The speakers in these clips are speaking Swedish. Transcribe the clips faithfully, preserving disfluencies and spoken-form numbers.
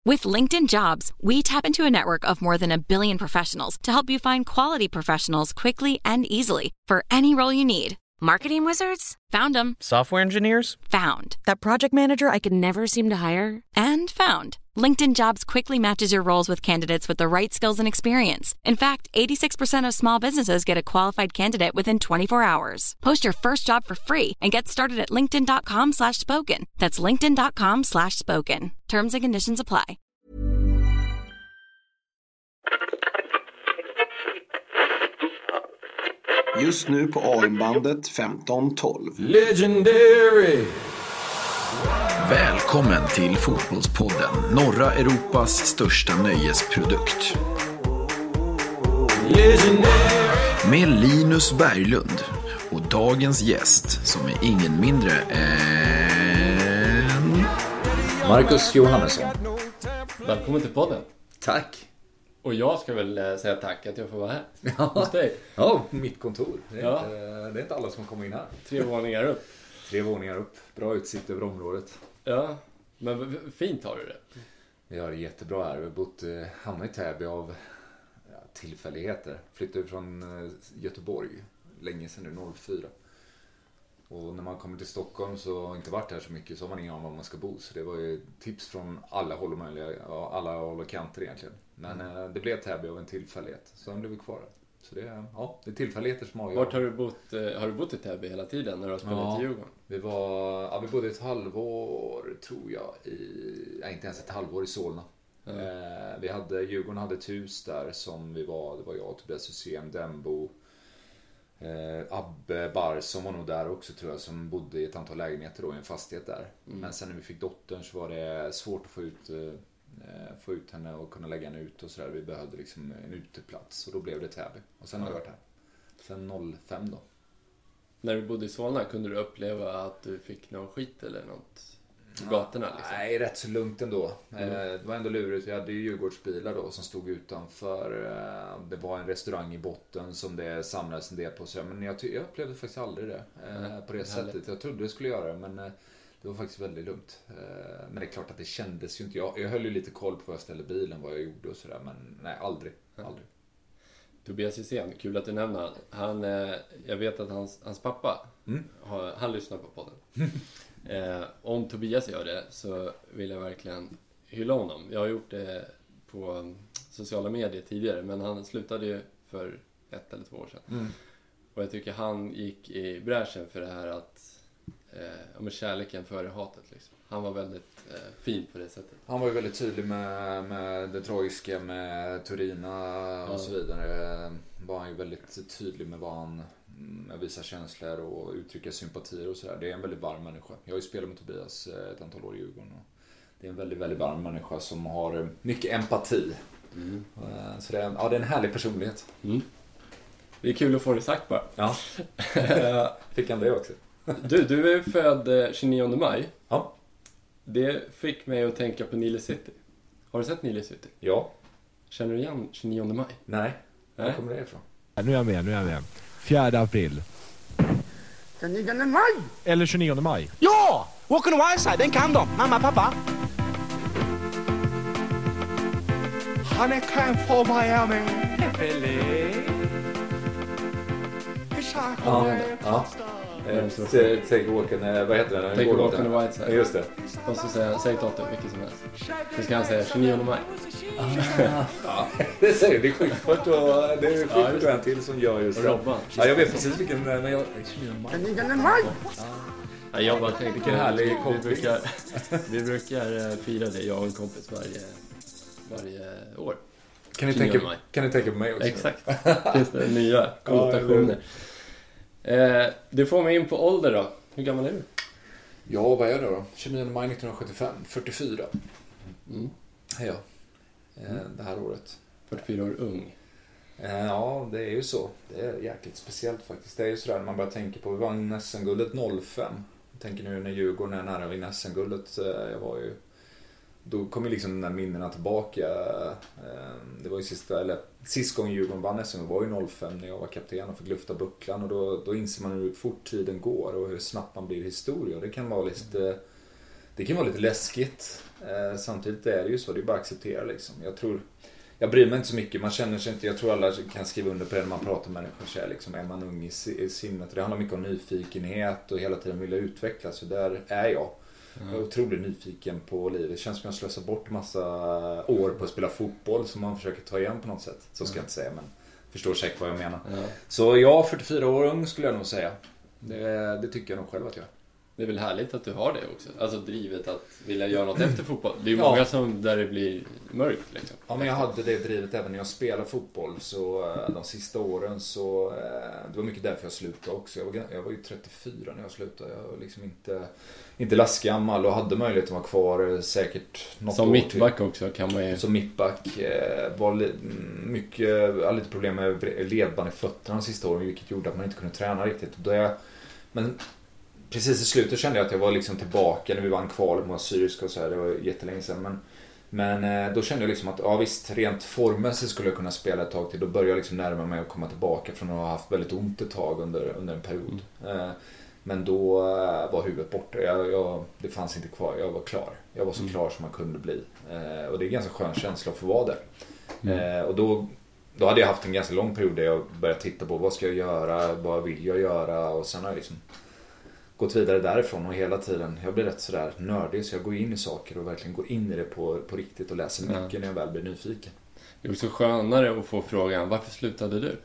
With LinkedIn Jobs, we tap into a network of more than a billion professionals to help you find quality professionals quickly and easily for any role you need. Marketing wizards? Found them. Software engineers? Found. That project manager I could never seem to hire? And found. LinkedIn Jobs quickly matches your roles with candidates with the right skills and experience. In fact, eighty-six percent of small businesses get a qualified candidate within twenty-four hours. Post your first job for free and get started at linkedin.com slash spoken. That's linkedin.com slash spoken. Terms and conditions apply. Just nu på A M-bandet femton tolv. Legendary! Välkommen till Fotbollspodden, norra Europas största nöjesprodukt. Legendary! Med Linus Berglund och dagens gäst som är ingen mindre än... Marcus Johannesson. Välkommen till podden. Tack. Och jag ska väl säga tack att jag får vara här hos dig. Ja, på mitt kontor. Det är, ja. inte, det är inte alla som kommer in här. Tre våningar upp. Tre våningar upp. Bra utsikt över området. Ja, men fint har du det. Vi har det jättebra här. Vi har bott, hamnat i Täby av ja, tillfälligheter. Flyttade från Göteborg länge sedan nu, noll fyra. Och när man kommer till Stockholm så har inte varit här så mycket, så har man ingen aning om var man ska bo. Så det var ju tips från alla håll och möjliga, alla håll och kanter egentligen. Men mm. det blev Täby av en tillfällighet, så den blev vi kvar. Så det, ja, det är tillfälligheter som avgör. Vart har du bott? Har du bott i Täby hela tiden när du har spelat ja, i Djurgården? Vi, var, ja, vi bodde ett halvår, tror jag, i, nej, inte ens ett halvår i Solna. Mm. Eh, vi hade, Djurgården hade ett hus där som vi var, det var jag, Tobias Hysén, Dembo, Eh, Abbe Bar som var nog där också tror jag, som bodde i ett antal lägenheter då i en fastighet där. Mm. Men sen när vi fick dottern så var det svårt att få ut, eh, få ut henne och kunna lägga henne ut och sådär. Vi behövde liksom en uteplats och då blev det Täby. Och sen mm. har jag varit här. Sen noll fem då. När du bodde i Solna, kunde du uppleva att du fick någon skit eller något på gatorna? Liksom? Nej, rätt så lugnt ändå. Mm. Det var ändå lurigt. Vi hade ju Djurgårdsbilar då som stod utanför. Det var en restaurang i botten som det samlades en del på. Men jag, jag upplevde faktiskt aldrig det mm. på det Härligt. sättet. Jag trodde det skulle göra det, men det var faktiskt väldigt lugnt. Men det är klart att det kändes ju inte. Jag, jag höll ju lite koll på var jag ställde bilen, vad jag gjorde och sådär. Men nej, aldrig. Mm. aldrig. Tobias Hysén, kul att du nämner han. Jag vet att hans, hans pappa, mm. har, han lyssnar på podden. Eh, om Tobias gör det så vill jag verkligen hylla honom. Jag har gjort det på sociala medier tidigare, men han slutade ju för ett eller två år sedan. Mm. Och jag tycker han gick i bräschen för det här att eh, med kärleken före hatet liksom. Han var väldigt eh, fin på det sättet. Han var ju väldigt tydlig med, med det tragiska med Turina och ja. så vidare. Var han ju väldigt tydlig med vad han med visa känslor och uttrycka sympatier och sådär. Det är en väldigt varm människa. Jag har ju spelat med Tobias ett antal år i Djurgården. Och det är en väldigt, väldigt varm människa som har mycket empati. Mm. Så det är, ja, det är en härlig personlighet. Mm. Det är kul att få det sagt bara. Ja. Fick han det också. Du, du är född tjugonionde maj. Ja. Det fick mig att tänka på Nile City. Har du sett Nile City? Ja. Känner du igen tjugonionde maj? Nej. Var kommer det ifrån? Nu är jag med, nu är jag med. fjärde april. tjugonionde maj! Eller tjugonionde maj. Ja! Walking on the side, den kan de. Mamma, pappa. Han är kan få Miami. Ja, ja. Take a walk in, vad heter den? Take a walk on the white side. Just det. Och så säger säg datum, vilket som helst. Så ska han säga tjugonionde maj. Ja, det säger det är Schyffert och det är Schyffert och en till som gör just det. Robban. Ja, jag vet precis vilken, men jag... tjugonionde maj! Ja, jag bara tänkte, vilken härlig vi brukar, vi brukar fira det, jag och en kompis varje, varje år. Kan ni, tänka, kan ni tänka på mig också? Exakt, finns det nya konnotationer. Eh, du får mig in på ålder då. Hur gammal är du? Ja, vad är det då? tjugonionde maj nittonhundrasjuttiofem, fyrtiofyra. Mm. Ja, eh, det här året. fyrtiofyra år ung. Eh, ja, det är ju så. Det är jäkligt speciellt faktiskt. Det är ju sådär när man börjar tänka på, vi vann S M-guldet noll fem. Jag tänker nu när Djurgården är nära vid S M-guldet. Eh, jag var ju... Då kom ju liksom den där minnena tillbaka. Det var ju sista, eller sist gången Djurgården vann S M var ju noll fem när jag var kapten och fick lyfta bucklan. Och då, då inser man hur fort tiden går och hur snabbt man blir historia. Det kan vara lite det kan vara lite läskigt. Eh, samtidigt är det ju så, det är bara att acceptera liksom. Jag tror, jag bryr mig inte så mycket, man känner sig inte, jag tror alla kan skriva under på det när man pratar med människor så är, liksom, är man ung i, i sinnet. Det handlar mycket om nyfikenhet och hela tiden vilja utvecklas, så där är jag. Jag är otroligt nyfiken på livet. Det känns som jag slösar bort en massa år på att spela fotboll som man försöker ta igen på något sätt. Så ska jag inte säga, men förstår säkert vad jag menar. Ja. Så jag, fyrtiofyra år ung skulle jag nog säga. Det, det tycker jag nog själv att jag. Det är väl härligt att du har det också. Alltså drivet att vilja göra något efter fotboll. Det är ju många ja. som där det blir mörkt liksom. Ja, men jag hade det drivet även när jag spelade fotboll. Så de sista åren så det var mycket därför jag slutade också. Jag var, jag var ju trettiofyra när jag slutade. Jag var liksom inte, inte lastgammal och hade möjlighet att vara kvar säkert något som år mittback till. Också kan man ju... Som mittback var mycket, jag hade lite problem med ledband i fötterna de sista åren, vilket gjorde att man inte kunde träna riktigt. Då jag, men precis i slutet kände jag att jag var liksom tillbaka när vi vann kvalet mot Syriska och så här. Det var jättelänge sedan. Men, men då kände jag liksom att ja, visst, rent formmässigt skulle jag kunna spela ett tag till. Då började jag liksom närma mig att komma tillbaka från att ha haft väldigt ont ett tag under, under en period. Mm. Men då var huvudet borta. Jag, jag, det fanns inte kvar. Jag var klar. Jag var så mm. klar som man kunde bli. Och det är en ganska skön känsla att få vara där. Mm. Och då, då hade jag haft en ganska lång period där jag började titta på vad ska jag göra, vad vill jag göra. Och sen har jag liksom gått vidare därifrån och hela tiden, jag blir rätt sådär nördig så jag går in i saker och verkligen går in i det på, på riktigt och läser mycket ja. när jag väl blir nyfiken. Det är också skönare att få frågan, varför slutade du?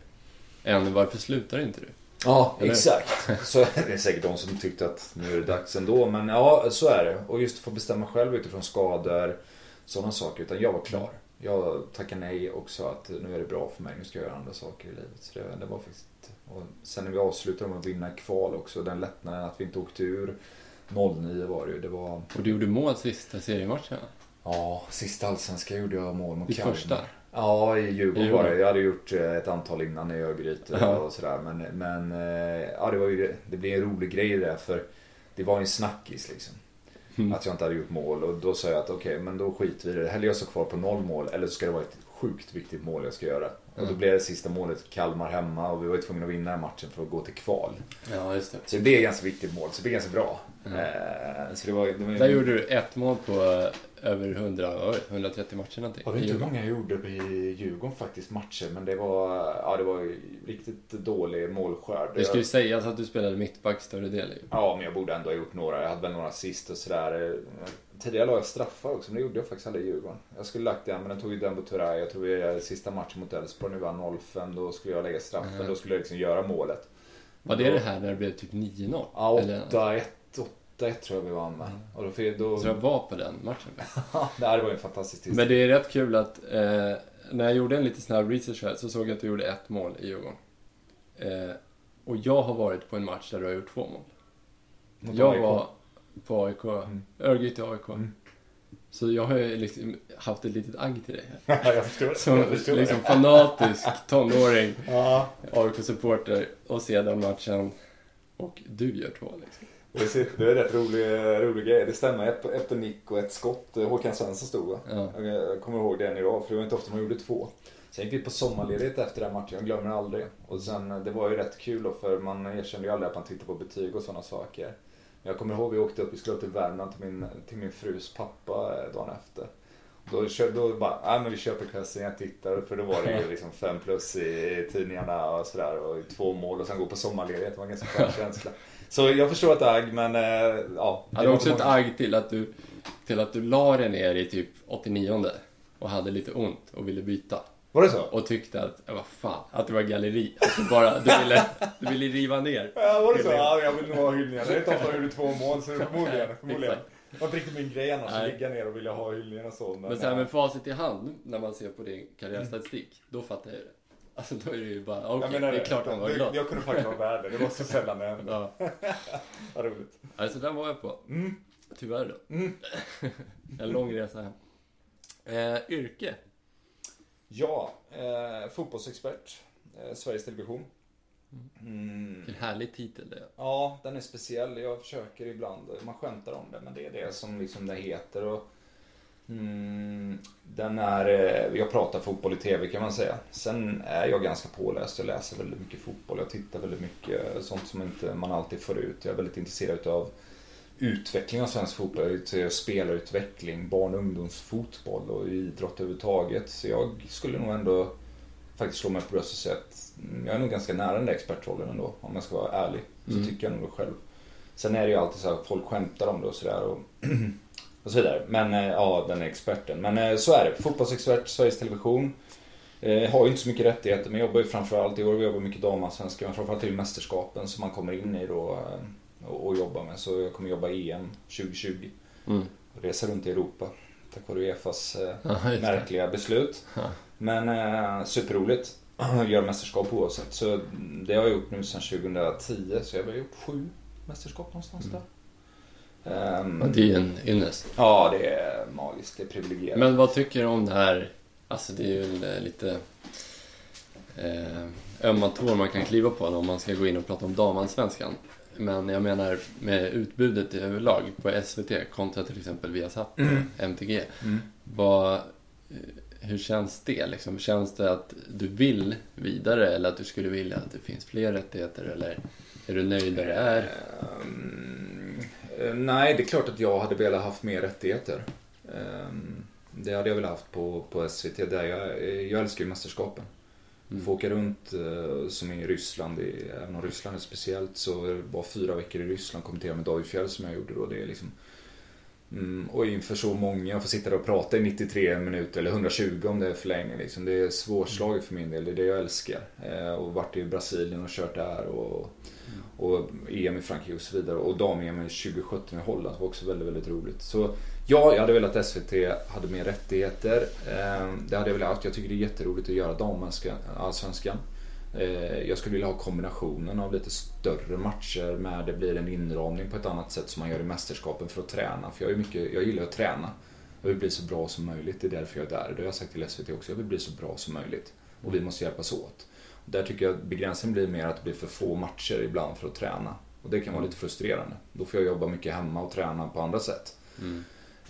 Än varför slutar inte du? Ja, eller? Exakt. Så det är säkert de som tyckte att nu är det dags ändå, men ja, så är det. Och just få bestämma själv utifrån skador, sådana saker, utan jag var klar. Jag tackade nej och sa att nu är det bra för mig, nu ska jag göra andra saker i livet. Så det, det var faktiskt. Och sen när vi avslutade med att vinna kval också, den lättnaden att vi inte åkte ur, noll nio var det ju. Det var... Och du gjorde mål sista seriematchen? Ja, sista allsvenska gjorde jag mål mot Kalmar. Första? Ja, i Djurgården var det. Jag hade gjort ett antal innan i Örgryte ja. och sådär. Men, men ja, det var ju, det blev en rolig grej där, för det var en snackis liksom. Mm. Att jag inte hade gjort mål. Och då sa jag att okej, okay, men då skiter vi i det. Hellre jag står kvar på noll mål, eller så ska det vara ett sjukt viktigt mål jag ska göra. Mm. Och då blev det sista målet Kalmar hemma, och vi var ju tvungna att vinna matchen för att gå till kval. Ja, just det. Så det är ganska viktigt mål, så det är ganska bra. Mm. Eh, så det var, det var... Där gjorde du ett mål på över hundra, hundratrettio matcher någonting. Jag vet inte hur många jag gjorde i Djurgården faktiskt matcher, men det var, ja, det var riktigt dålig målskörd. Det skulle ju sägas att du spelade mittback större del. Ja, men jag borde ändå ha gjort några. Jag hade väl några assist och sådär. Tidigare la jag straffar också, men det gjorde jag faktiskt aldrig i Djurgården. Jag skulle lagt den, men den tog ju den på Turay. Jag tror vi sista matchen mot Elfsborg, nu var noll fem, då skulle jag lägga straffen, mm. då skulle jag liksom göra målet. Var det då... det här när det blev typ nio noll? Ja, åtta ett. åtta ett tror jag vi vann med. Mm. Och då, då... Så jag var på den matchen. Det här var ju en fantastisk tid. Men det är rätt kul att eh, när jag gjorde en lite snabb research här, så såg jag att du gjorde ett mål i Djurgården. Eh, och jag har varit på en match där du har gjort två mål. Mot jag A I K. Var på A I K. Mm. Örgryte A I K. Mm. Så jag har ju liksom haft ett litet agg till dig här. Ja, jag förstår. Som jag förstår liksom det. Fanatisk tonåring. Ja. A I K-supporter. Och se den matchen. Och du gör två liksom. Det är rätt rolig, rolig grej. Det stämmer, ett, ett nick och ett skott. Håkan Svensson stod va? Ja. Jag kommer ihåg den idag, för det var inte ofta man gjorde två. Sen gick vi på sommarledighet efter den matchen, jag glömmer aldrig. Och sen, det var ju rätt kul då, för man erkände ju aldrig att man tittade på betyg och sådana saker. Men jag kommer ihåg, vi åkte upp, vi skulle upp till Värmland till min, till min frus pappa dagen efter. Då, då bara, ja men vi köper kvällsen, jag tittar, för då var det ju liksom fem plus i tidningarna och sådär. Och två mål och sen gå på sommarledighet, det var en ganska skön känsla. Så jag förstår ett agg, men äh, ja. Det var också ett agg till att du till att du la dig ner i typ åttionionde och hade lite ont och ville byta. Var det så? Och tyckte att, vad fan, att det var galleri. Att du bara, du ville, du ville riva ner. Ja, var det så? Ja, jag vill nog ha hyllningar. Det är inte ofta jag gjorde två mål, så förmodligen. förmodligen. Det var inte riktigt min grej annars, att ligga ner och vilja ha hyllningar och så. Men, men så här med facit i hand, när man ser på din karriärstatistik, då fattar jag det. Alltså då är det ju bara, okej, okay, det är klart han var glad. Jag kunde faktiskt vara värd det, det var så sällan det hände. Ja. Vad roligt. Alltså den var jag på. Mm. Tyvärr då. Mm. En lång resa hem. Eh, yrke? Ja, eh, fotbollsexpert. Eh, Sveriges Television. Mm. En härlig titel det. Ja, den är speciell. Jag försöker ibland, man skämtar om det, men det är det som liksom det heter. Och Mm, den är, jag pratar fotboll i tv kan man säga. Sen är jag ganska påläst, jag läser väldigt mycket fotboll. Jag tittar väldigt mycket, sånt som inte man alltid får ut. Jag är väldigt intresserad av utveckling av svensk fotboll, till spelarutveckling, barn- och ungdomsfotboll och idrott överhuvudtaget. Så jag skulle nog ändå faktiskt slå mig på bröstet och säga att jag är nog ganska nära den där expertrollen ändå, om jag ska vara ärlig. Så mm. tycker jag nog det själv. Sen är det ju alltid så att folk skämtar om det och sådär och, och så vidare. Men ja, den är experten. Men så är det. Fotbollsexpert, Sveriges Television. Eh, har ju inte så mycket rättigheter, men jobbar ju framförallt i år. Vi jobbar mycket damallsvenska, men framförallt i mästerskapen som man kommer in i då och, och jobbar med. Så jag kommer jobba E M tjugo tjugo. Mm. Och resa runt i Europa. Tack vare UEFAs eh, ja, märkliga beslut. Ja. Men eh, superroligt. Gör mästerskap oavsett. Så det har jag gjort nu sedan tjugohundratio. Så jag har gjort sju mästerskap någonstans mm. där. Um, ja, det är en ynnest. Ja, det är magiskt. Det är privilegierat. Men vad tycker du om det här? Alltså det är ju lite eh, ömma tår man kan kliva på om man ska gå in och prata om damallsvenskan. Men jag menar med utbudet överlag på S V T kontra till exempel Viasat och mm. M T G. Mm. Vad, hur känns det? Liksom? Känns det att du vill vidare eller att du skulle vilja att det finns fler rättigheter? Eller är du nöjd där det är? Um, nej, det är klart att jag hade velat haft mer rättigheter. Um, det hade jag velat haft på, på S V T. Där jag, jag älskar ju mästerskapen. Mm. Få åka runt som i Ryssland, även om Ryssland är speciellt, så det var fyra veckor i Ryssland, kommentera med David Fjell som jag gjorde då. Det är liksom, mm, och inför så många, jag får sitta där och prata i nittiotre minuter eller hundratjugo om det är för länge liksom. Det är svårslaget för min del, det är det jag älskar. Eh, och varit i Brasilien och kört där och, och E M i Frankrike och så vidare. Och dam-E M i tjugo sjutton i Holland var också väldigt, väldigt roligt. Så ja, jag hade velat att S V T hade mer rättigheter. Det hade jag velat haft. Jag tycker det är jätteroligt att göra damallsvenskan. Jag skulle vilja ha kombinationen av lite större matcher med det blir en inramning på ett annat sätt som man gör i mästerskapen för att träna. För jag, är mycket, jag gillar att träna. Jag vill bli så bra som möjligt. Det är därför jag är där. Det har jag sagt till S V T också. Jag vill bli så bra som möjligt. Och vi måste hjälpas åt. Där tycker jag att begränsningen blir mer att det blir för få matcher ibland för att träna. Och det kan vara lite frustrerande. Då får jag jobba mycket hemma och träna på andra sätt. Mm.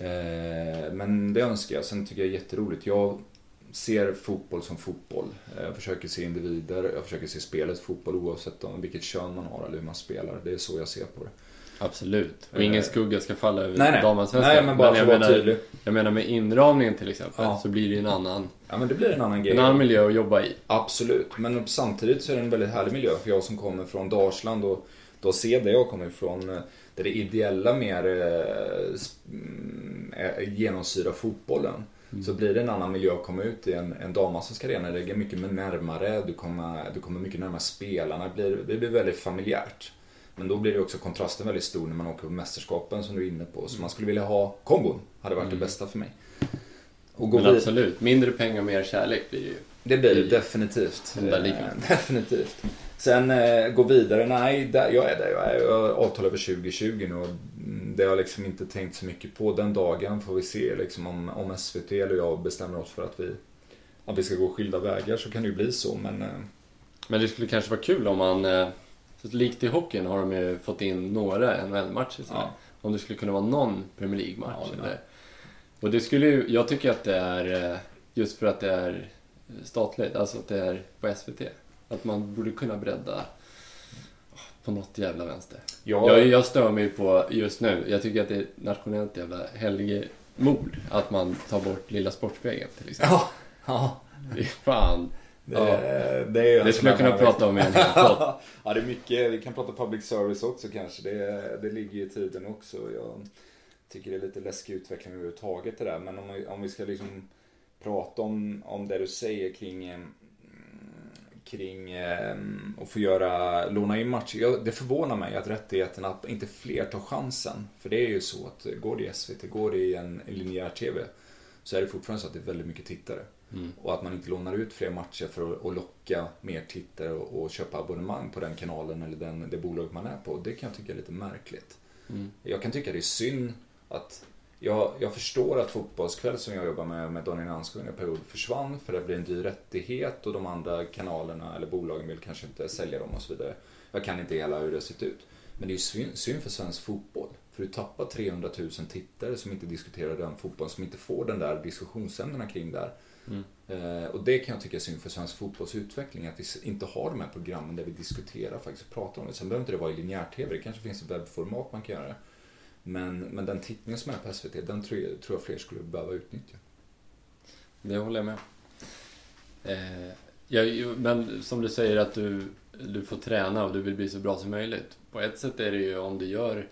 Men det önskar jag. Sen tycker jag är jätteroligt. Jag ser fotboll som fotboll. Jag försöker se individer. Jag försöker se spelet fotboll oavsett om vilket kön man har eller hur man spelar. Det är så jag ser på det. Absolut. Och ingen skugga ska falla över nej, nej. damallsvenskan. Nej, men bara för att vara tydlig. Jag menar med inramningen till exempel ja. Så blir det en annan Ja, men det blir en annan grej. En annan miljö att jobba i. Absolut. Men samtidigt så är det en väldigt härlig miljö. För jag som kommer från Dalsland och då ser det jag kommer ifrån där det ideella mer äh, genomsyrar fotbollen. Mm. Så blir det en annan miljö att komma ut i en, en damallsvensk arena. Det är mycket närmare. Du kommer, du kommer mycket närmare spelarna. Det blir, det blir väldigt familjärt. Men då blir det också kontrasten väldigt stor när man åker på mästerskapen som du är inne på. Så man skulle vilja ha kombon. Hade varit mm. det bästa för mig. Och gå Men absolut. Mindre pengar, mer kärlek blir det ju. Det blir det definitivt. Eh, definitivt. Sen eh, gå vidare. Nej, där, jag är där. Jag är jag avtal över tjugo tjugo nu. Och det har jag liksom inte tänkt så mycket på. Den dagen får vi se liksom, om, om S V T eller jag bestämmer oss för att vi, att vi ska gå skilda vägar, så kan det ju bli så. Men, eh... men det skulle kanske vara kul om man... Eh... Så likt i hockeyn har de ju fått in några N H L-matcher. Ja. Om det skulle kunna vara någon Premier League-match. Ja, eller. Och det skulle ju, jag tycker att det är, just för att det är statligt, alltså att det är på S V T. Att man borde kunna bredda på något jävla vänster. Ja. Jag, jag stör mig på just nu, jag tycker att det är nationellt jävla helgemord att man tar bort Lilla Sportspegeln till exempel. Ja, ja. Det är fan... Det, ja. det, är det skulle jag kunna prata om i en hel podd. Ja, det är mycket. Vi kan prata public service också kanske. Det, det ligger i tiden också. Jag tycker det är lite läskig utveckling överhuvudtaget det där. Men om vi, om vi ska liksom prata om, om det du säger kring kring att få göra låna in matcher. Jag, det förvånar mig att rättigheten att inte fler tar chansen. För det är ju så att går det i S V T, går det i en, en linjär tv, så är det fortfarande så att det är väldigt mycket tittare. Mm. Och att man inte lånar ut fler matcher för att, att locka mer tittare och, och köpa abonnemang på den kanalen eller den, det bolag man är på. Det kan jag tycka är lite märkligt. Mm. Jag kan tycka det är synd att jag, jag förstår att Fotbollskväll som jag jobbar med med Donny Nanskog en period försvann för det blir en dyr rättighet och de andra kanalerna eller bolagen vill kanske inte sälja dem och så vidare. Jag kan inte hela hur det sett ut. Men det är ju synd, synd för svensk fotboll. För du tappar trehundratusen tittare som inte diskuterar den fotbollen, som inte får den där diskussionsämnena kring där. Mm. Eh, och det kan jag tycka är synd för svensk fotbolls utveckling, att vi inte har de här programmen där vi diskuterar faktiskt och pratar om det. Sen behöver inte det vara i linjär-tv, det kanske finns ett webbformat man kan göra det. Men, men den tittningen som är på S V T, den tror jag, tror jag fler skulle behöva utnyttja. Det håller jag med. Eh, jag, men som du säger att du, du får träna och du vill bli så bra som möjligt. På ett sätt är det ju om du gör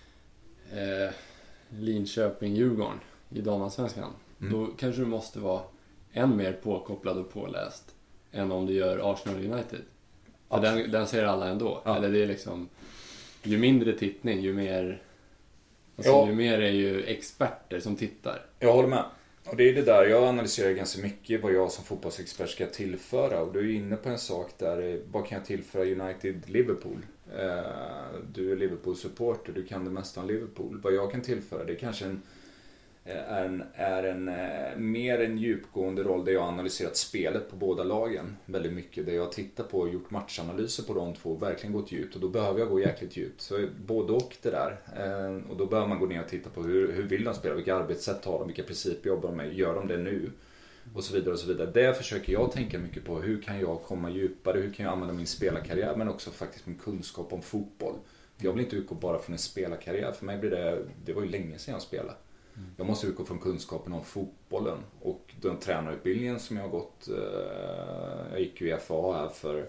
eh, Linköping-Djurgården i damallsvenskan. Mm. Då kanske du måste vara än mer påkopplad och påläst än om du gör Arsenal United. För den, den ser alla ändå. Ja. Eller det är liksom, ju mindre tittning, ju mer alltså, ja. ju mer är ju experter som tittar. Jag håller med. Och det är det där, jag analyserar ganska mycket vad jag som fotbollsexpert ska tillföra. Och du är inne på en sak där, vad kan jag tillföra United-Liverpool? Du är Liverpool-supporter, du kan det mesta om Liverpool. Vad jag kan tillföra, det är kanske en är en, är en mer en djupgående roll där jag har analyserat spelet på båda lagen väldigt mycket, där jag har tittat på och gjort matchanalyser på de två, verkligen gått djupt, och då behöver jag gå jäkligt djupt, så både och det där, och då behöver man gå ner och titta på hur, hur vill de spela, vilka arbetssätt har de, vilka principer jobbar de med, gör de det nu och så vidare och så vidare. Det försöker jag tänka mycket på, hur kan jag komma djupare, hur kan jag använda min spelarkarriär men också faktiskt min kunskap om fotboll. Jag vill inte utgå bara från en spelarkarriär, för mig blir det, det var ju länge sedan jag spelade. Jag måste utgå från kunskapen om fotbollen och den tränarutbildningen som jag har gått. Jag gick ju i F A här för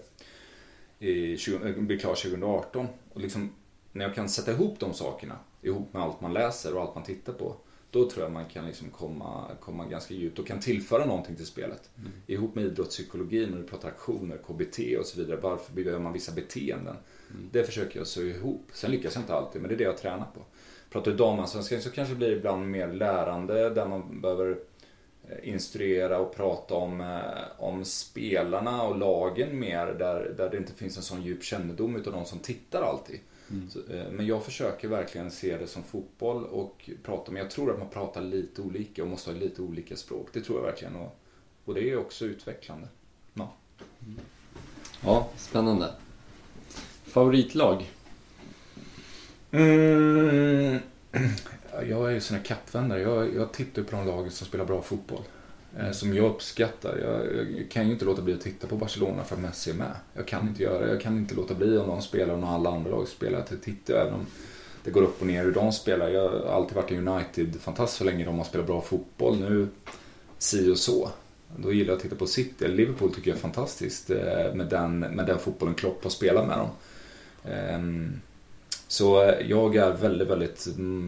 i tjugo, blev klar tjugo arton, och liksom när jag kan sätta ihop de sakerna ihop med allt man läser och allt man tittar på, då tror jag man kan liksom komma, komma ganska djupt och kan tillföra någonting till spelet. Mm. Ihop med idrottspsykologin, när du pratar aktioner, K B T och så vidare, varför behöver man vissa beteenden. Mm. Det försöker jag så ihop. Sen lyckas jag inte alltid, men det är det jag tränar på. Pratar du damallsvenskan så kanske det blir ibland mer lärande, där man behöver instruera och prata om, om spelarna och lagen mer, där, där det inte finns en sån djup kännedom utav de som tittar alltid. Mm. Så, men jag försöker verkligen se det som fotboll och prata, men jag tror att man pratar lite olika och måste ha lite olika språk. Det tror jag verkligen, och, och det är också utvecklande. Ja, mm. Ja, spännande. Favoritlag? Mm. Jag är ju sån här kappvändare. Jag, jag tittar på de lag som spelar bra fotboll. Mm. Som jag uppskattar. Jag, jag kan ju inte låta bli att titta på Barcelona för att Messi är med. Jag kan inte göra det. Jag kan inte låta bli om de spelar och när alla andra lag spelar. Att titta även om det går upp och ner hur de spelar. Jag har alltid varit en United-fantast så länge de har spelat bra fotboll. Nu si och så. Då gillar jag att titta på City. Liverpool tycker jag är fantastiskt med den, med den fotbollen Klopp har spelat med dem. Um, Så jag är väldigt, väldigt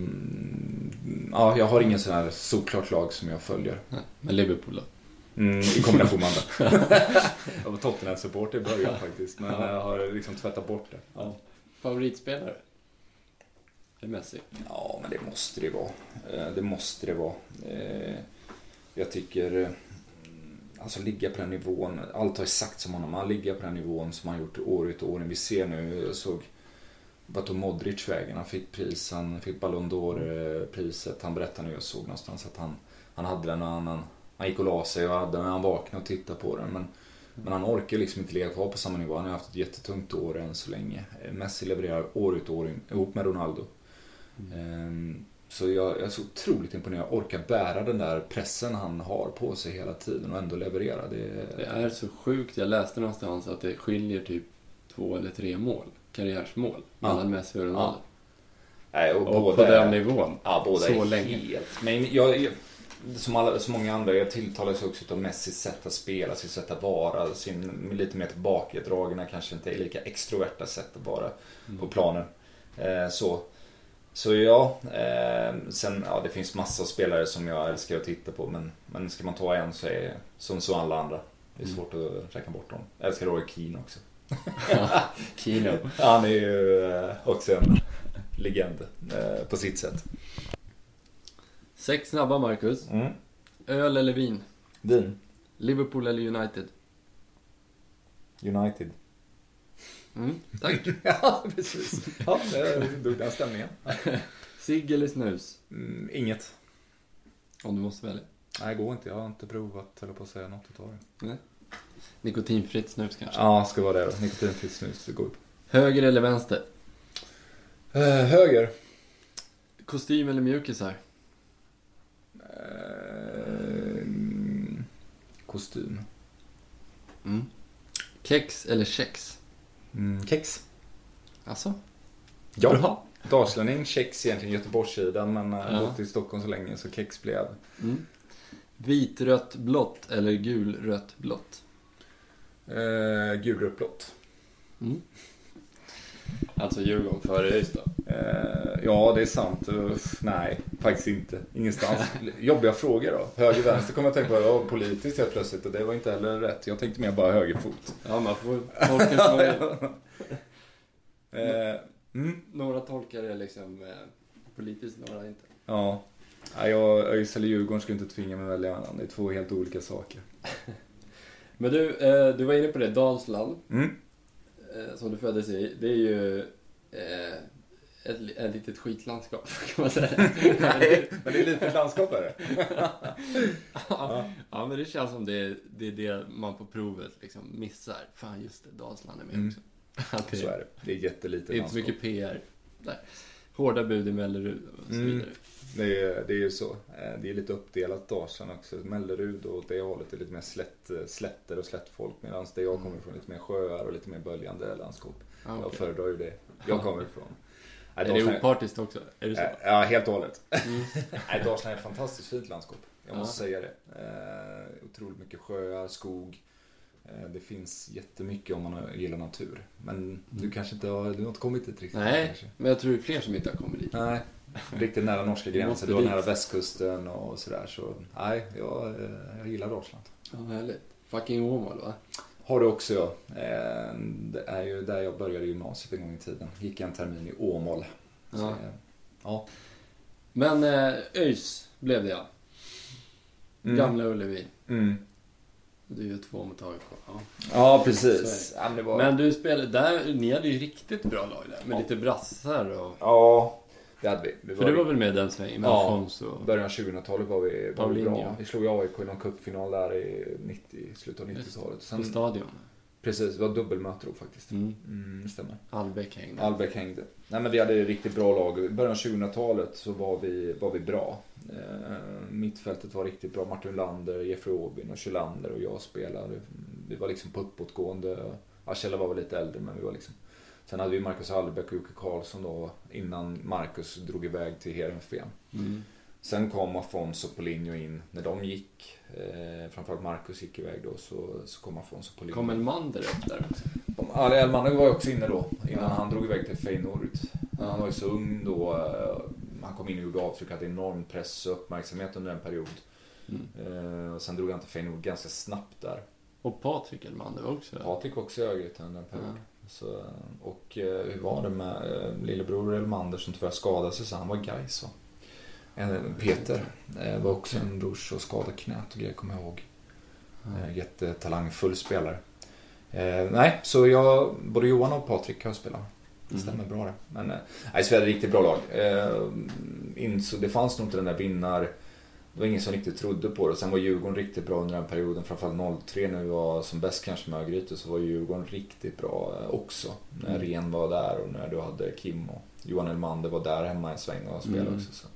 mm, ja, jag har ingen sån här såklart lag som jag följer. Nej, men Liverpool då? Mm, i kombination med andra. Jag var Tottenham-supporter i början faktiskt, men ja. Jag har liksom tvättat bort det. Ja. Favoritspelare? Är Messi? Ja, men det måste det vara. Det måste det vara. Jag tycker alltså ligga på den nivån, allt har ju sagt som honom, man ligger på den nivån som han gjort år ut och år. Vi ser nu, jag såg vart tog Modric vägen, han fick pris, han fick Ballon d'Or-priset. Han berättade nu, jag såg någonstans att han, han hade den och han, han gick och la sig och hade när han vaknade och tittade på den, men, mm. men han orkar liksom inte ligga kvar på samma nivå. Han har haft ett jättetungt år än så länge. Messi levererar år ut och år in, ihop med Ronaldo. Mm. Um, så jag, jag är så otroligt imponerad. Jag orkar bära den där pressen han har på sig hela tiden och ändå leverera. Det, det är så sjukt. Jag läste någonstans att det skiljer typ två eller tre mål. Karriärsmål mellan ja. Messi och Ronaldo. Ja. Nej, och, och båda på den är, nivån. Ja, båda så är länge. Helt. Men jag, jag, som, alla, som många andra, jag tilltalas också av Messis sätt att spela, sitt sätt att vara, sin lite mer tillbakadragna, kanske inte är lika extroverta sätt att vara mm. på planen. Eh, så så ja, eh, sen ja, det finns massa spelare som jag älskar att titta på, men men ska man ta en så är som så alla andra. Det är svårt mm. att räkna bort dem. Jag älskar Roy Keane också. Kino. Han är ju också en legend på sitt sätt. Sex snabba, Marcus. Mm. Öl eller vin? Vin. Liverpool eller United? United. Mm, tack. Ja, precis. Ja, det dog den stämningen. Cigg eller snus? Mm, inget. Om du måste välja. Nej, det går inte. Jag har inte provat eller på att säga något utav det. Nej. Nikotinfritt snus kanske? Ja, ska vara det då. Nikotinfritt snus, det går upp. Höger eller vänster? Uh, höger. Kostym eller mjukisar? Uh, kostym. Mm. Kex eller kex? Mm, kex. Alltså? Ja. Dalslänning, kex egentligen Göteborgssidan, men Ja. ja. bott i Stockholm så länge så kex blev. Mm. Vitrött blått eller gulrött blått? Eh, gulrött blått. Mm. Alltså Djurgården före ÖIS då? Eh, ja, det är sant. Uff, nej, faktiskt inte. Ingenstans. Jobbiga frågor då. Höger, vänster kommer jag tänka på. Ja, politiskt helt plötsligt. Och det var inte heller rätt. Jag tänkte mer bara högerfot. Ja, man får tolka som man vill. Eh, mm. Några tolkar det liksom eh, politiskt, några inte. Ja. Nej, jag, ÖIS eller Djurgården skulle inte tvinga mig välja annan. Det är två helt olika saker. Men du, eh, du var inne på det, Dalsland. Mm. Eh, som du föddes i. Det är ju eh, ett, ett litet skitlandskap, kan man säga. Nej, men det är lite landskap är det. ja. ja, men det känns som det, det är det man på provet liksom missar. Fan, just det, Dalsland är med Mm. också. Att det, Så är det. Det är jättelite det är inte så landskap. mycket P R där. Hårda bud i Mellerud och så Mm. vidare. Det är, det är ju så. Eh, Det är lite uppdelat Dalsland också. Mellerud och det hållet är lite mer slätt, slätter och slättfolk. Medan det jag kommer ifrån är lite mer sjöar och lite mer böljande landskap. Ah, Jag okay. föredrar ju det. Jag kommer ifrån. Nej, Är Dalsland- det opartiskt också? Är det så? Eh, Ja, helt och hållet. Mm. Nej, Dalsland är ett fantastiskt fint landskap. Jag Ja. måste säga det. Eh, otroligt mycket sjöar, skog. Eh, det finns jättemycket om man gillar natur. Men du kanske inte har, du har inte kommit dit riktigt. Nej, Kanske. men jag tror det är fler som inte har kommit dit. Nej, riktigt nära norska måste gränsen. Du var dit. nära västkusten och sådär. Så nej, jag, eh, jag gillar Dalsland. Ja, härligt. Fucking Åmål, va? Har du också, ja. Eh, det är ju där jag började gymnasiet en gång i tiden. Gick en termin i Åmål. Så, Ja. eh, ja. Men eh, ÖIS blev det, ja. Mm. Gamla Ullevi. Mm. Du är ju två mot A I K. Ja. Ja, Så precis. Ja, men, det var... Men du spelade där, ni hade ju riktigt bra lag där. Med Ja. lite brassar och... Ja, det hade vi. vi För du var väl med den svängen med Ja. Alfonso och... början av tjugohundratalet var vi, var vi Paulinho. bra. Vi slog ju A I K i någon cupfinal där i nittio, slutet av nittiotalet. På Sen, stadion. precis, det var dubbelmöte då faktiskt. Mm. Mm, det stämmer. Albeck hängde. Albeck hängde. Nej, men vi hade ett riktigt bra lag. I början av tjugohundratalet så var vi, var vi bra. Eh, mittfältet var riktigt bra. Martin Lander, Jeffrey Aubin och Kjellander och jag spelade. Vi var liksom på uppåtgående. Ja, Kjella var väl lite äldre, men vi var liksom... Sen hade vi Marcus Albeck och Jocke Karlsson då, innan Marcus drog iväg till Heerenveen. Mm. Sen kom Afonso och Paulinho in. När de gick, eh, framförallt Marcus gick iväg då, så, så kom Afonso och Paulinho. Kom Elmander upp där också. Ja, Elmander var ju också inne då, innan Ja. han drog iväg till Feyenoord. Ja. Han var ju så ung då. eh, Han kom in och gjorde avtryck, hade enorm press och uppmärksamhet under en period. Mm. Eh, och sen drog han till Feyenoord ganska snabbt där. Och Patrik Elmander var också. Patrik var också i Örgryte under en period. Ja. Så, och eh, hur var det med eh, lillebror Elmander som tyvärr skadade sig, så han var Gais va? En, Peter eh, var också en brors och skadade knät och grejer, kommer jag ihåg. Eh, jättetalangfull spelare. Eh, nej, så jag, både Johan och Patrik har spelat. Det stämmer bra det. Men eh, nej, Sverige är ett riktigt bra lag. Eh, insåg, det fanns nog inte den där vinnar. Det var ingen som riktigt trodde på det. Sen var Djurgården riktigt bra under den perioden. Framförallt noll tre när vi var som bäst kanske med Örgryte, så var Djurgården riktigt bra eh, också. När Ren var där och när du hade Kim och Johan Elmander var där hemma i sväng och spelade Mm. också. Så.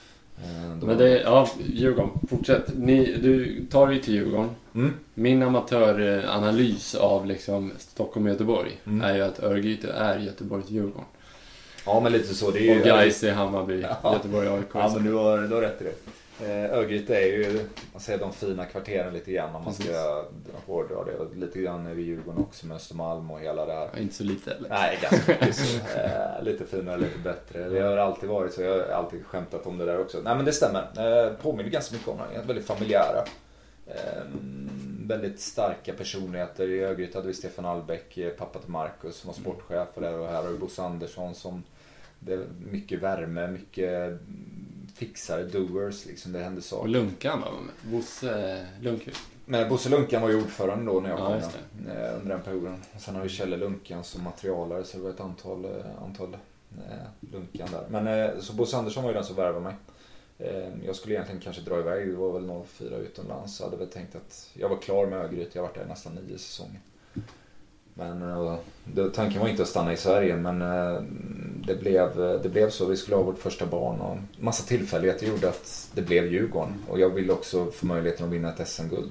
Eh, då Men var- det, ja, Djurgården, fortsätt. Ni, du tar dig till Djurgården. Mm. Min amatöranalys av liksom Stockholm och Göteborg Mm. är ju att Örgryte är Göteborgs Djurgården. Ja, men lite så. Det är ju Och Gais är Hammarby, Ja. Göteborg A I K. Ja, men du har, du har rätt i det. Eh, Örgryte är ju, man säger de fina kvarteren lite grann om man Precis. ska hårdra det. Och lite grann är vi Djurgården också med Östermalm och hela det här. Ja, inte så lite eller? Nej, ganska mycket så. Eh, lite finare, lite bättre. Det har alltid varit så. Jag har alltid skämtat om det där också. Nej, men det stämmer. Eh, påminner ganska mycket om det. Väldigt familjära. Eh, väldigt starka personligheter. I Örgryte hade vi Stefan Albeck, pappa till Marcus, som var sportchef. Och, där, och här har vi Bosse Andersson som... Det är mycket värme, mycket fixare, doers liksom. Det hände Och saker. Lunkan var med. Bosse Lundqvist. Men Bosse Lunkan var ju ordförande då när jag Ja, kom just eh, under den perioden. Och sen har vi Kjelle Lunkan som materialare, så det var ett antal, eh, antal eh, Lunkan där. Men eh, så Bosse Andersson var ju den som värvade mig. Eh, jag skulle egentligen kanske dra iväg, det var väl noll fyra utomlands. Så hade väl tänkt att jag var klar med Örgryte, jag har varit där nästan nio säsonger. Men eh, det, tanken var inte att stanna i Sverige, men eh, det, blev, det blev så. Vi skulle ha vårt första barn och massa tillfälligheter gjorde att det blev Djurgården. Och jag ville också få möjligheten att vinna ett S M-guld.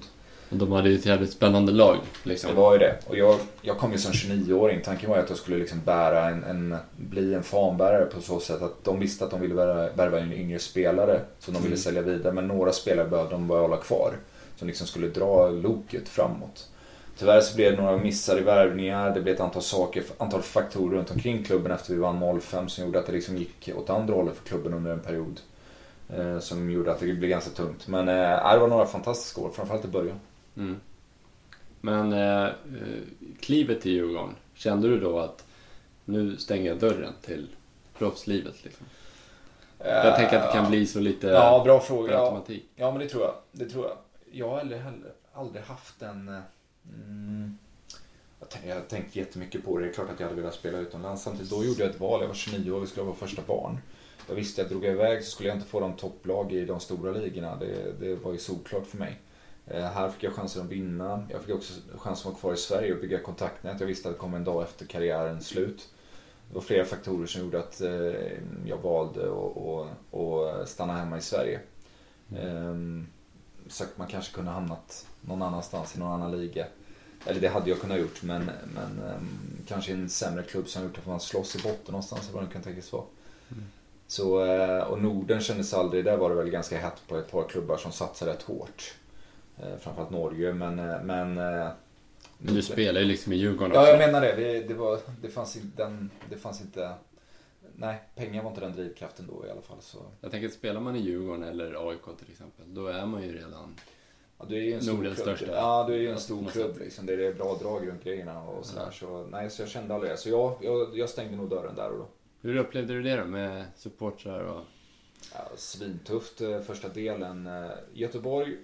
Och de hade ju ett jävligt spännande lag. Liksom. Det var ju det. Och jag, jag kom ju som tjugonio-åring. Tanken var att jag skulle liksom bära en, en, bli en fanbärare på så sätt att de visste att de ville värva en yngre spelare som de ville mm. sälja vidare. Men några spelare behövde de bara hålla kvar. Som liksom skulle dra loket framåt. Tyvärr så blev det några missar i värvningar. Det blev ett antal saker, antal faktorer runt omkring klubben efter vi vann noll fem som gjorde att det liksom gick åt andra hållet för klubben under en period. Eh, som gjorde att det blev ganska tungt. Men eh, det var några fantastiska år, framförallt i början. Mm. Men eh, klivet till Djurgården, kände du då att nu stänger jag dörren till proffslivet liksom? Uh, jag tänker att det kan bli så lite ja, bra fråga. automatik. Ja, ja, men det tror jag. Det tror jag. Jag har aldrig, aldrig haft en... Mm, jag tänkte, jag tänkte jättemycket på det. Det är klart att jag hade velat spela utomlands. Samtidigt då gjorde jag ett val. Jag var tjugonio år och vi skulle vara första barn. Jag visste att jag drog iväg så skulle jag inte få de topplag i de stora ligorna. Det, det var ju såklart för mig. Eh, här fick jag chansen att vinna. Jag fick också chansen att vara kvar i Sverige och bygga kontaktnät. Jag visste att det kom en dag efter karriärens slut. Det var flera faktorer som gjorde att eh, jag valde att stanna hemma i Sverige. Mm. Eh, så att man kanske kunde hamnat någon annanstans i någon annan liga. Eller det hade jag kunnat gjort, men, men um, kanske en sämre klubb som gjort att man slåss i botten någonstans, vad det kan tänkas vara. Mm. Så, uh, och Norden kändes aldrig, där var det väl ganska hett på ett par klubbar som satsade rätt hårt. Uh, framförallt Norge, men... Uh, men uh, men du spelar ju liksom i Djurgården också. Ja, jag menar det. Det, det, var, det, fanns inte den, det fanns inte... Nej, pengar var inte den drivkraften då i alla fall. Så. Jag tänker att spelar man i Djurgården eller A I K till exempel, då är man ju redan... Ja, du är ju en stor klubb. Största. Ja, du är ju en stor klubb liksom. Det är bra drag runt grejerna och sådär. Så, nej, så jag kände aldrig det. Så ja, jag, jag stängde nog dörren där och då. Hur upplevde du det då med supportrar och... Ja, svintufft första delen. Göteborg.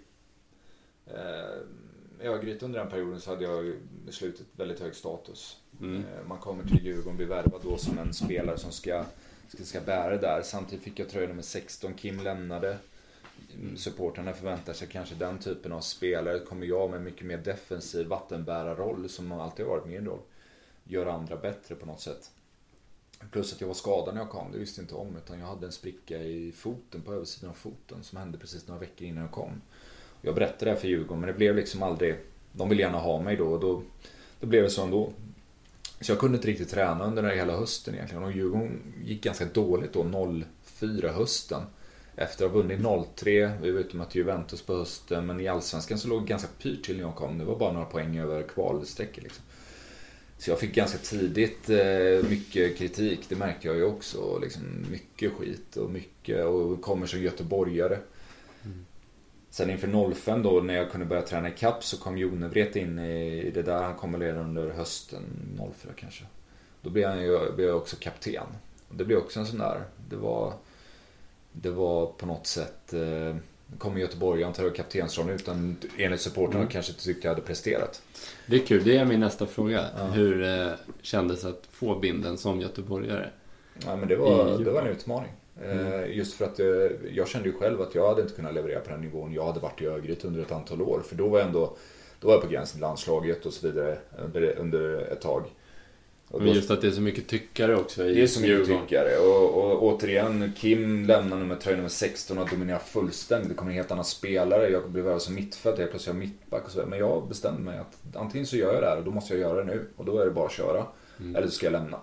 Eh, Örgryte under den perioden så hade jag i slutet väldigt hög status. Mm. Man kommer till Djurgården, blir värvad då som en spelare som ska, ska, ska bära det där. Samtidigt fick jag tröja nummer sexton. Kim lämnade. Supporterna förväntar sig kanske den typen av spelare. Kommer jag med mycket mer defensiv vattenbärarroll som alltid har varit min roll. Gör andra bättre på något sätt. Plus att jag var skadad när jag kom, det visste jag inte om. Utan jag hade en spricka i foten, på översidan av foten, som hände precis några veckor innan jag kom. Jag berättade det för Djurgården, men det blev liksom aldrig... De ville gärna ha mig då, och då, då blev det så ändå. Så jag kunde inte riktigt träna under den här hela hösten egentligen. Och Djurgården gick ganska dåligt då, noll fyra hösten. Efter att ha vunnit noll tre, vi var ute med Juventus på hösten, men i Allsvenskan så låg det ganska pyrt till när jag kom. Det var bara några poäng över kvalsträcket liksom. Så jag fick ganska tidigt eh, mycket kritik, det märkte jag ju också. Liksom, mycket skit och mycket, och kommer som göteborgare. Mm. Sen inför noll fem då, när jag kunde börja träna i kapp, så kom Jonevret in i det där. Han kom redan under hösten noll fyra kanske. Då blev jag, ju, blev jag också kapten. Och det blev också en sån där, det var... Det var på något sätt eh, kom Göteborg, han tar kaptensrollen, utan enligt supporterna mm. kanske inte tyckte jag hade presterat. Det är kul, det är min nästa fråga. Ja. Hur eh, kändes att få binden som göteborgare? Ja, men det var, det var en utmaning. Mm. Eh, just för att eh, jag kände ju själv att jag hade inte kunnat leverera på den nivån. Jag hade varit i Örgryte under ett antal år. För då var jag ändå då var jag på gränsen till landslaget och så vidare under, under ett tag. Men just att det är så mycket tyckare också i det är så mycket tyckare. Och, och återigen, Kim lämnar nummer tröja nummer sexton och dominerar fullständigt. Det kommer en helt annan spelare. Jag blev över som mittfält, jag plötsligt mittback och så. Men jag bestämde mig att antingen så gör jag det här och då måste jag göra det nu. Och då är det bara att köra. Mm. Eller så ska jag lämna.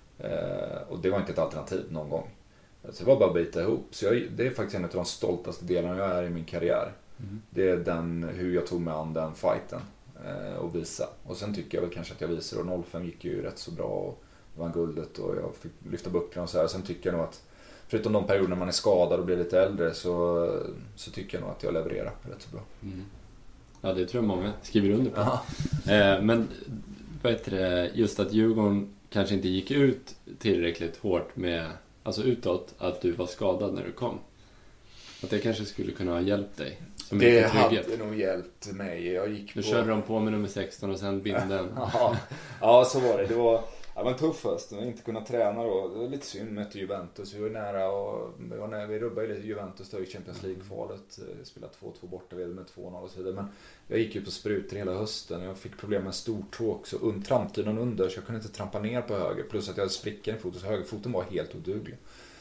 Eh, och det var inte ett alternativ någon gång. Så det var bara att bita ihop. Så jag, det är faktiskt en av de stoltaste delarna jag är i min karriär. Mm. Det är den, hur jag tog mig an den fighten. Och visa. Och sen tycker jag väl kanske att jag visar. Och noll fem gick ju rätt så bra. Och det var guldet och jag fick lyfta bucklan och så här. Sen tycker jag nog att förutom de perioder när man är skadad och blir lite äldre, så, så tycker jag nog att jag levererar rätt så bra. Mm. Ja, det tror jag många skriver under på. eh, Men vad heter det, just att Djurgården kanske inte gick ut tillräckligt hårt med, alltså utåt, att du var skadad när du kom. Att det kanske skulle kunna ha hjälpt dig. Det hade nog hjälpt mig. Jag gick du på... körde de på med nummer sexton och sen binden. ja, ja, så var det. Det var, det var en tuff höst. Jag inte kunna träna då. Det var lite synd med Juventus. Vi var nära och vi, var nära, vi rubbade lite Juventus då i Champions League-kvalet. Spelade två två borta med två noll och så vidare. Men jag gick ju på sprutor hela hösten. Jag fick problem med stortå också. Und, tramptiden under, så jag kunde inte trampa ner på höger. Plus att jag hade sprickan i foten, så högerfoten var helt oduglig.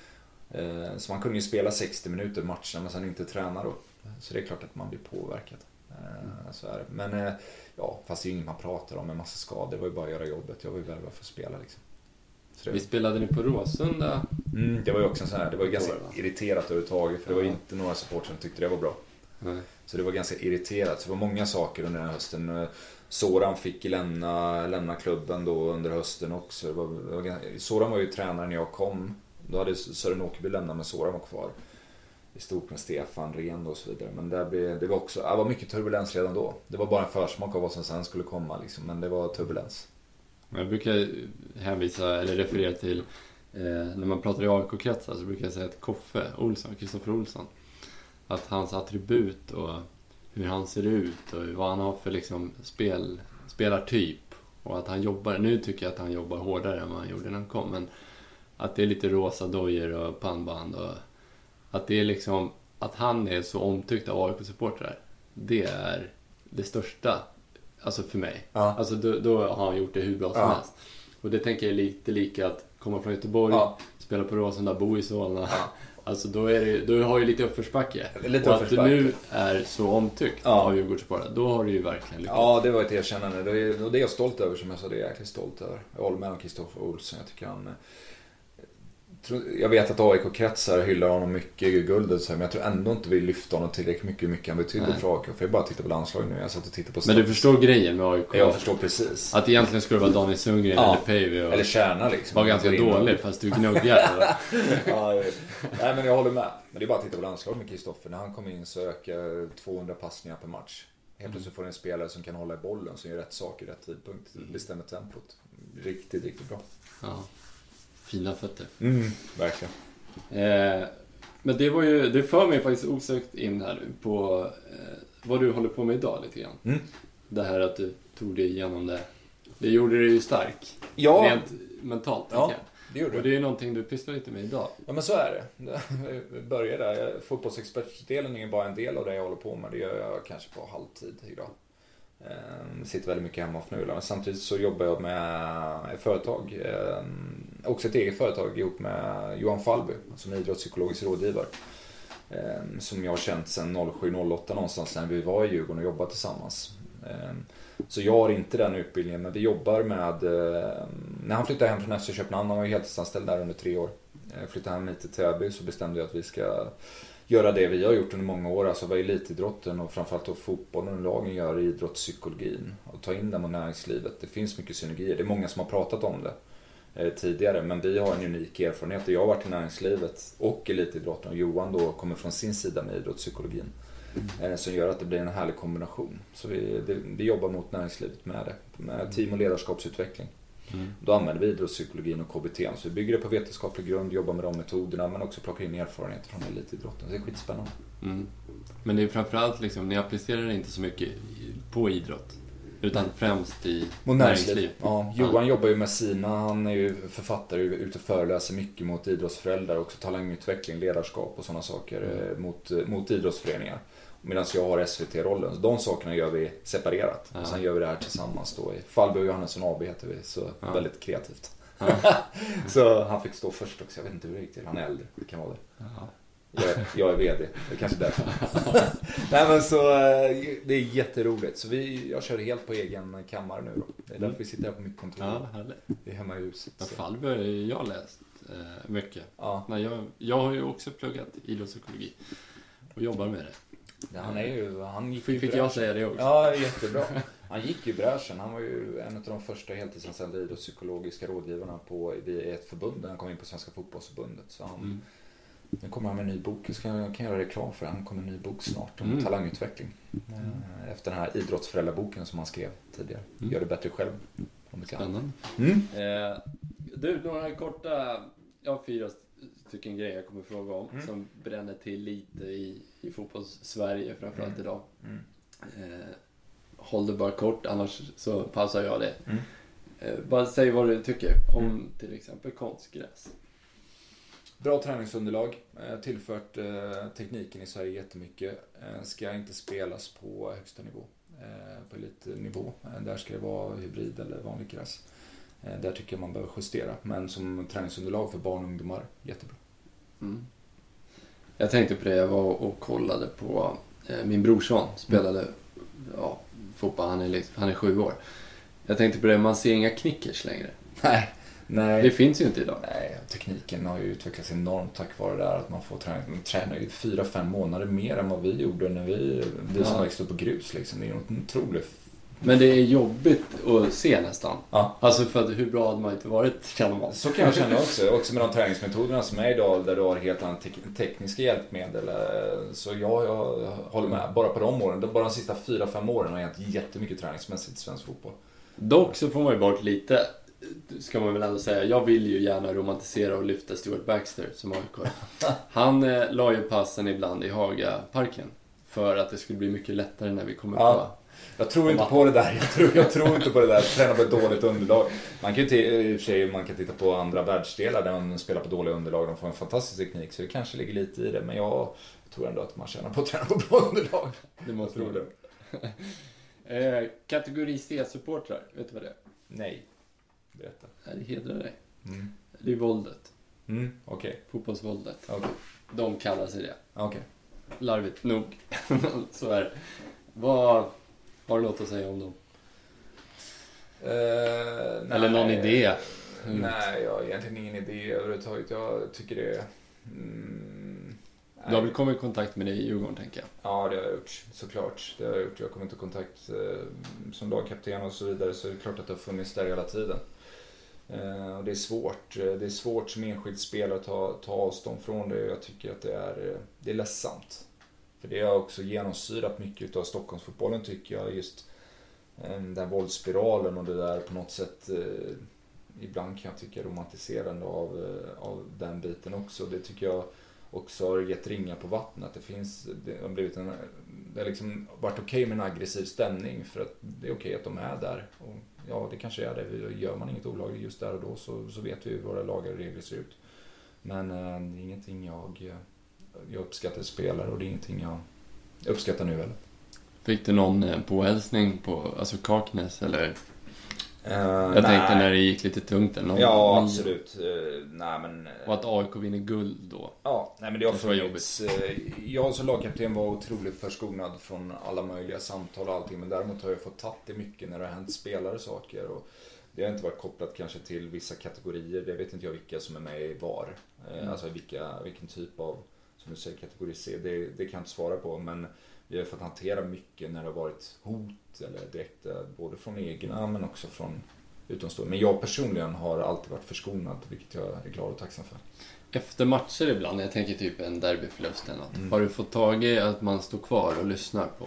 Så man kunde ju spela sextio minuter matchen men sen inte träna då. Så det är klart att man blir påverkad. så är det. Men eh, ja, fast det är ju inget man pratar om, en massa skador. Det var ju bara att göra jobbet. Jag var ju värvad för att spela liksom. Det... Vi spelade ni på Råsunda. Mm, det var ju också så här, det var ju ganska irriterat överhuvudtaget. För det var ju inte några supporter som tyckte det var bra. Mm. Så det var ganska irriterat. Så det var många saker under den här hösten. Soran fick lämna, lämna klubben då under hösten också. Det var, det var, Soran var ju tränare när jag kom. Då hade Sören Åkerby lämnat, men Soran var kvar. I stort med Stefan Ren och så vidare. Men där blev, det var också, det var mycket turbulens redan då. Det var bara en försmak av vad som sen skulle komma liksom. Men det var turbulens. Jag brukar hänvisa eller referera till eh, när man pratar i A I K-kretsar så brukar jag säga att Koffe Olsson, Kristoffer Olsson, att hans attribut och hur han ser ut och vad han har för liksom spel, spelartyp och att han jobbar, nu tycker jag att han jobbar hårdare än vad han gjorde när han kom, men att det är lite rosa dojor och pannband och att det är liksom att han är så omtyckt av A I K-supportrar, det är det största. Alltså för mig. Ja. Alltså då, då har han gjort det hur bra som ja. helst. Och det tänker jag lite lika att komma från Göteborg, ja. spela på Råsunda, bo i Solna. Ja. Alltså då, är det, då har ju lite uppförsbacke. Lite och uppförsbacke. Att du nu är så omtyckt ja. av Djurgårdssportare, då har du ju verkligen lyckats. Ja, det var ett erkännande. Det är, och det är jag stolt över, som jag sa, det är jag jäkligt stolt över. Jag håller med om Kristoffer Olsson. Jag tycker han... Jag vet att A I K-kretsar hyllar honom mycket i guldet, men jag tror ändå inte vi lyfter honom tillräckligt mycket hur mycket han betyder för A I K. För jag bara tittar på landslaget nu. Jag satt och tittar på men du förstår grejen med A I K? Jag förstår precis. Att egentligen skulle det vara Daniel Sundgren ja. eller Päivi och... eller Kärna liksom. Var ganska dålig, fast du gnuggar. Ja, jag vet. Nej, men jag håller med. Men det är bara att titta på landslaget med Kristoffer. När han kom in så ökar tvåhundra passningar per match. Helt plötsligt får en spelare som kan hålla i bollen, som gör rätt sak i rätt tidpunkt. Bestämmer tempot. Riktigt, riktigt bra. Ja. Fina fötter. Mm, verkligen. Eh, men det var ju, det för mig faktiskt osökt in här nu på eh, vad du håller på med idag lite grann. Mm. Det här att du tog dig igenom det. Det gjorde dig ju stark. Ja. Rent mentalt. Ja, det gjorde och det är ju någonting du pysslar lite med idag. Ja, men så är det. Vi börjar där. Fotbollsexpertdelen är ju bara en del av det jag håller på med. Det gör jag kanske på halvtid idag. Jag sitter väldigt mycket hemma och fnular. Men samtidigt så jobbar jag med ett företag. Också ett eget företag ihop med Johan Falby, som är idrottspsykologisk rådgivare. Som jag har känt sedan noll sju noll åtta någonstans när vi var i Djurgården och jobbade tillsammans. Så jag har inte den utbildningen, men vi jobbar med... När han flyttade hem från F C Köpenhamn, han var ju heltidsanställd där under tre år. Flyttade hem hit till Täby, så bestämde jag att vi ska göra det vi har gjort under många år. Alltså vad elitidrotten och framförallt då fotbollen och lagen gör i idrottspsykologin. Och ta in dem i näringslivet. Det finns mycket synergier. Det är många som har pratat om det eh, tidigare. Men vi har en unik erfarenhet. Jag har varit i näringslivet och elitidrotten. Och Johan då kommer från sin sida med idrottspsykologin. Eh, som gör att det blir en härlig kombination. Så vi, det, vi jobbar mot näringslivet med det. Med team- och ledarskapsutveckling. Mm. Då använder vi idrottspsykologin och K B T. Så vi bygger det på vetenskaplig grund, jobbar med de metoderna, men också plockar in erfarenheter från elitidrotten. Det är skitspännande. Mm. Men det är framförallt liksom, ni applicerar det inte så mycket på idrott, utan främst i näringsliv. Ja, Johan ja. jobbar ju med sina, han är ju författare, ute och föreläser mycket mot idrottsföräldrar, också talangutveckling, ledarskap och sådana saker mm. mot, mot idrottsföreningar. Medan jag har S V T-rollen. Så de sakerna gör vi separerat. Ja. Och sen gör vi det här tillsammans då. I Falby och Johannesson A B heter vi. Så ja. väldigt kreativt. Ja. Så han fick stå först också. Jag vet inte hur det gick till. Han är äldre. Det kan vara det. Ja. Jag, är, jag är vd. Det är kanske därför. Nej, men så det är jätteroligt. Så vi, jag kör helt på egen kammare nu då. Det är därför vi sitter här på mitt kontor. Ja, det är hemma i huset. Ja, Falby har jag läst eh, mycket. Ja. Nej, jag, jag har ju också pluggat idrottspsykologi. Och jobbar med det. Ja, han är ju, han gick Fick, fick jag säga det också? Ja, jättebra. Han gick ju bräschen. Han var ju en av de första heltidsanställda idrottspsykologiska rådgivarna på i ett förbund. Han kom in på Svenska fotbollsförbundet. Så han, mm. Nu kommer han med en ny bok. Jag ska, jag kan göra reklam för det. Han kommer med en ny bok snart om mm. talangutveckling. Mm. Efter den här idrottsföräldraboken som han skrev tidigare. Mm. Gör det bättre själv. Om det kan. Spännande. Mm. Eh, du, några korta... Jag har fyra stycken grejer jag kommer fråga om mm. som bränner till lite i, i fotbolls-Sverige framförallt mm. idag. Mm. Eh, håll det bara kort, annars så pausar jag det. Mm. Eh, bara säg vad du tycker om mm. till exempel konstgräs. Bra träningsunderlag. Eh, tillfört eh, tekniken i Sverige jättemycket. Eh, ska inte spelas på högsta nivå. Eh, på elitnivå. Eh, där ska det vara hybrid eller vanlig gräs. Där tycker jag man behöver justera. Men som träningsunderlag för barn och ungdomar, jättebra. Mm. Jag tänkte på det, jag var och kollade på eh, min brorson spelade mm. ja, fotboll. Han är, liksom, han är sju år. Jag tänkte på det, man ser inga knickers längre. Nej. Nej. Det finns ju inte idag. Nej, tekniken har ju utvecklats enormt tack vare det där att man får träna. Man tränar ju fyra, fem månader mer än vad vi gjorde när vi, vi som Ja. växte upp på grus liksom. Det är något otroligt. Men det är jobbigt att se nästan. Ja. Alltså för att hur bra hade man inte varit, känner man. Så kan jag känna också. Också med de träningsmetoderna som är idag där du har helt andra te- tekniska hjälpmedel. Så jag, jag håller med. Bara på de åren, bara de sista fyra, fem åren har jag hänt jättemycket träningsmässigt i svensk fotboll. Dock så får man ju bort lite, ska man väl ändå säga. Jag vill ju gärna romantisera och lyfta Stuart Baxter som A I K. Han eh, la ju passen ibland i Hagaparken för att det skulle bli mycket lättare när vi kommer Ja. på. Jag tror inte på det där. Jag tror, jag tror inte på det där. Träna på ett dåligt underlag. Man kan ju t- i och för sig, man kan titta på andra världsdelar där man spelar på dåliga underlag. De får en fantastisk teknik, så det kanske ligger lite i det. Men jag tror ändå att man tjänar på att träna på bra underlag. Det måste tror det. eh, kategori C-supportrar, vet du vad det är? Nej. Berätta. Nej, det hedrar dig. Mm. Det är våldet. Mm, okej. Okay. Fotbollsvåldet. Okay. De kallar sig det. Okej. Okay. Larvigt nog. Så är det. Vad har du något att säga om dem? Uh, Eller någon idé? Mm. Nej, jag har egentligen ingen idé överhuvudtaget. Jag tycker det är... Mm, du har väl kommit i kontakt med dig i Djurgården, tänker jag? Ja, det har jag gjort. Såklart. Det har jag gjort. Jag har kommit i kontakt eh, som lagkapten och så vidare. Så är det klart att det har funnits där hela tiden. Eh, och det är svårt. Det är svårt som enskild spelare att ta, ta avstånd från det. Jag tycker att det är, det är ledsamt. För det har också genomsyrat mycket av Stockholmsfotbollen, tycker jag. Just eh, den här våldsspiralen och det där på något sätt... Eh, ibland kan jag tycka romantiserande av, eh, av den biten också. Det tycker jag också har gett ringar på vattnet. Det finns, det har blivit en, det har liksom varit okej okay med en aggressiv stämning för att det är okej okay att de är där. Och ja, det kanske är det. Gör man inget olagligt just där och då så, så vet vi hur våra lagar och regler ser ut. Men eh, det är ingenting jag, jag uppskattar spelare och det är ingenting jag uppskattar nu heller. Fick du någon påhälsning på alltså Kaknäs eller? Uh, jag nej. tänkte när det gick lite tungt eller någon, ja, någon... absolut. Uh, nej, men, uh... och att A I K vinner guld då. Ja, nej, men det har det funnits. Uh, jag som lagkapten var otroligt förskonad från alla möjliga samtal och allting. Men däremot har jag fått tatt det mycket när det har hänt spelare saker. Och det har inte varit kopplat kanske till vissa kategorier. Det vet inte jag vilka som är med i var. Uh, mm. Alltså vilka, vilken typ av, som du säger, kategori C. Det, det kan jag inte svara på, men vi har fått hantera mycket när det har varit hot eller direkt både från egna men också från utomstående. Men jag personligen har alltid varit förskonad, vilket jag är glad och tacksam för. Efter matcher ibland, jag tänker typ en derbyförlust eller något. Mm. Har du fått tag i att man står kvar och lyssnar på...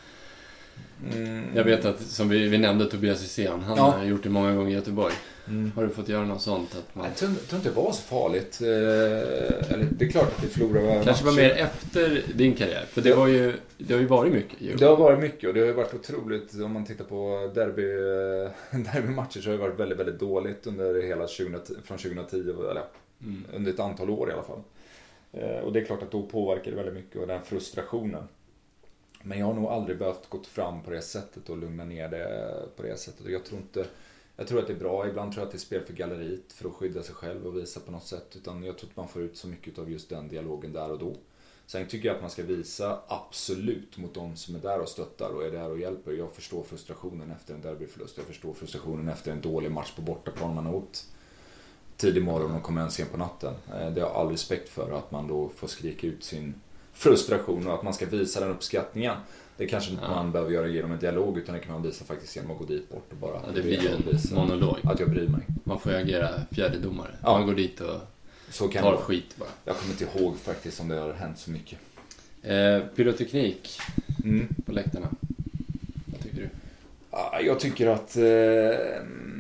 Mm. Jag vet att, som vi, vi nämnde Tobias Hysén, han ja. har gjort det många gånger i Göteborg. Mm. Har du fått göra något sånt? Att man... Jag tror, tror inte det var så farligt. Eh, eller, det är klart att det förlorar kanske var mer efter din karriär. För det, ja. var ju, det har ju varit mycket. Ju. Det har varit mycket och det har ju varit otroligt. Om man tittar på derby, derbymatcher så har det varit väldigt, väldigt dåligt under hela tjugo, från tjugohundratio. Eller mm. under ett antal år i alla fall. Eh, och det är klart att då påverkar det väldigt mycket och den frustrationen. Men jag har nog aldrig behövt gå fram på det sättet och lugna ner det på det sättet. Och jag tror inte... Jag tror att det är bra. Ibland tror jag att det är spel för galleriet för att skydda sig själv och visa på något sätt. Utan jag tror att man får ut så mycket av just den dialogen där och då. Sen tycker jag att man ska visa absolut mot de som är där och stöttar och är där och hjälper. Jag förstår frustrationen efter en derbyförlust. Jag förstår frustrationen efter en dålig match på bortaplan. Man har åkt tidig morgon och kommer en sen på natten. Det har jag all respekt för, att man då får skrika ut sin frustration och att man ska visa den uppskattningen. Det kanske inte ja. man behöver göra genom en dialog, utan det kan man visa faktiskt genom att gå dit bort och bara... Ja, det blir ju en monolog. Att jag bryr mig. Man får ju agera fjärdedomare. Ja. Man går dit och så kan tar det. Skit bara. Jag kommer inte ihåg faktiskt om det har hänt så mycket. Eh, pyroteknik mm. på läktarna. Vad tycker du? Ja, jag tycker att eh,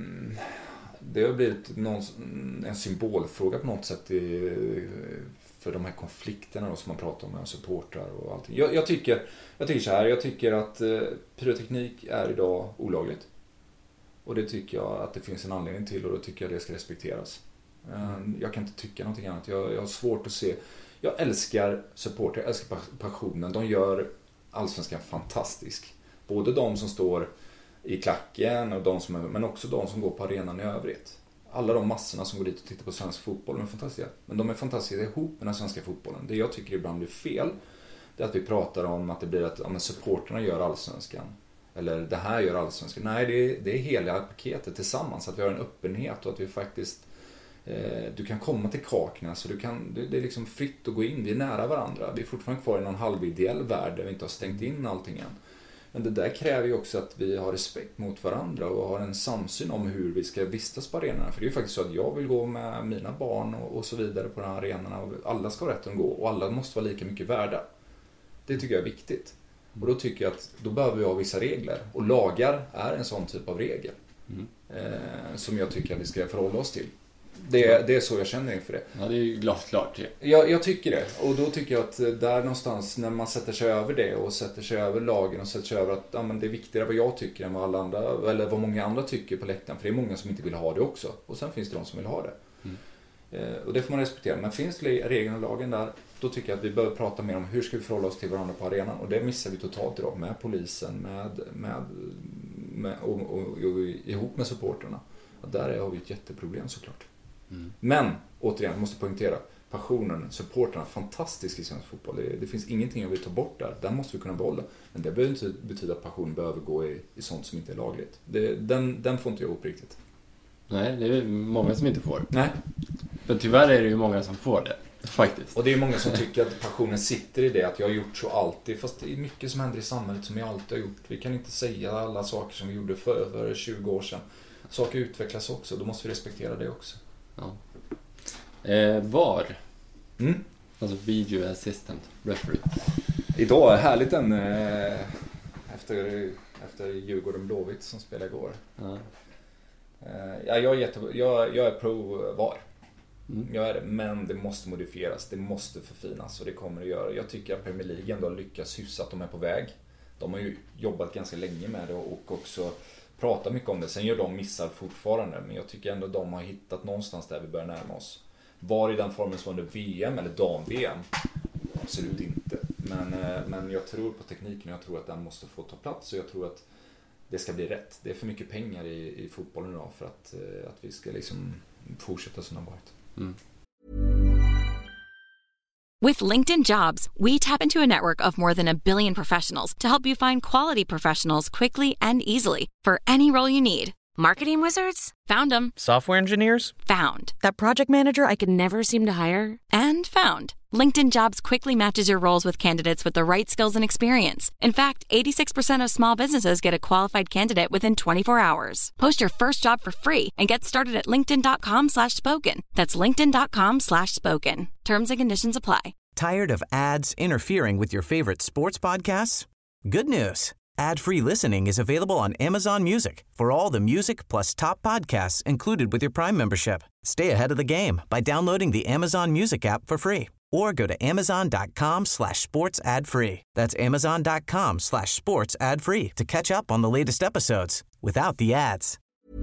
det har blivit någon, en symbolfråga på något sätt i, för de här konflikterna då, som man pratar om med supportrar och allting. Jag, jag, tycker, jag tycker så här, jag tycker att eh, pyroteknik är idag olagligt. Och det tycker jag att det finns en anledning till, och då tycker jag att det ska respekteras. Eh, jag kan inte tycka någonting annat. Jag, jag har svårt att se. Jag älskar supportrar, jag älskar passionen. De gör allsvenskan fantastisk. Både de som står i klacken och de som är, men också de som går på arenan i övrigt. Alla de massorna som går dit och tittar på svensk fotboll är fantastiska. Men de är fantastiska ihop med den svenska fotbollen. Det jag tycker ibland blir fel, det är att vi pratar om att det blir att ja, supporterna gör allsvenskan. Eller det här gör Allsvenskan. Nej, det är, det är hela paketet tillsammans. Att vi har en öppenhet och att vi faktiskt... Eh, du kan komma till Kaknäs så du kan, det, det är liksom fritt att gå in. Vi är nära varandra. Vi är fortfarande kvar i någon halvideell värld där vi inte har stängt in allting än. Men det där kräver ju också att vi har respekt mot varandra och har en samsyn om hur vi ska vistas på arenorna. För det är ju faktiskt så att jag vill gå med mina barn och, och så vidare på de här arenorna. Och alla ska ha rätt att gå och alla måste vara lika mycket värda. Det tycker jag är viktigt. Och då tycker jag att då behöver vi ha vissa regler. Och lagar är en sån typ av regel. Mm. Eh, som jag tycker att vi ska förhålla oss till. Det är, det är så jag känner inför det. Ja, det är ju glasklart. Ja. Jag, jag tycker det. Och då tycker jag att där någonstans när man sätter sig över det och sätter sig över lagen och sätter sig över att ja, men det är viktigare vad jag tycker än vad alla andra, eller vad många andra tycker på läktaren. För det är många som inte vill ha det också. Och sen finns det de som vill ha det. Mm. Eh, och det får man respektera. Men finns det regeln och lagen där, då tycker jag att vi behöver prata mer om hur ska vi förhålla oss till varandra på arenan. Och det missar vi totalt idag med polisen, med, med, med och, och, och, och ihop med supporterna. Och där har vi ett jätteproblem såklart. Mm. Men, återigen, måste poängtera passionen, supporterna, fantastisk i svensk fotboll. Det, det finns ingenting jag vill ta bort där. Den måste vi kunna behålla. Men det behöver inte betyda att passion behöver gå i, i sånt som inte är lagligt. Det, den, den får inte jag ihop riktigt. Nej, det är många som inte får. Nej. Men tyvärr är det ju många som får det, faktiskt. Och det är många som tycker att passionen sitter i det, att jag har gjort så alltid. Fast det är mycket som händer i samhället som jag alltid har gjort. Vi kan inte säga alla saker som vi gjorde för, för tjugo år sedan. Saker utvecklas också, då måste vi respektera det också. Ja. Eh, var? Mm. Alltså video assistant referee. Idag är härligt en eh, efter, efter Djurgården Blåvitt som spelade igår. Ja. Eh, ja, jag, är jätte, jag, jag är pro var. Mm. Jag är det, men det måste modifieras. Det måste förfinas och det kommer att göra. Jag tycker att Premier League ändå har lyckats hyfsat. De är på väg. De har ju jobbat ganska länge med det och också pratar mycket om det. Sen gör de missar fortfarande. Men jag tycker ändå att de har hittat någonstans där vi börjar närma oss. Var i den formen som under V M eller dam-V M? Absolut inte. Men, men jag tror på tekniken och jag tror att den måste få ta plats. Och jag tror att det ska bli rätt. Det är för mycket pengar i, i fotbollen idag för att, att vi ska liksom fortsätta som det har varit. Mm. With LinkedIn Jobs, we tap into a network of more than a billion professionals to help you find quality professionals quickly and easily for any role you need. Marketing wizards? Found them. Software engineers? Found. That project manager I could never seem to hire? And found. LinkedIn Jobs quickly matches your roles with candidates with the right skills and experience. In fact, eighty-six percent of small businesses get a qualified candidate within twenty-four hours. Post your first job for free and get started at linkedin.com slash spoken. That's linkedin.com slash spoken. Terms and conditions apply. Tired of ads interfering with your favorite sports podcasts? Good news. Ad-free listening is available on Amazon Music for all the music plus top podcasts included with your Prime membership. Stay ahead of the game by downloading the Amazon Music app for free or go to amazon.com slash sports ad free. That's amazon.com slash sports ad free to catch up on the latest episodes without the ads.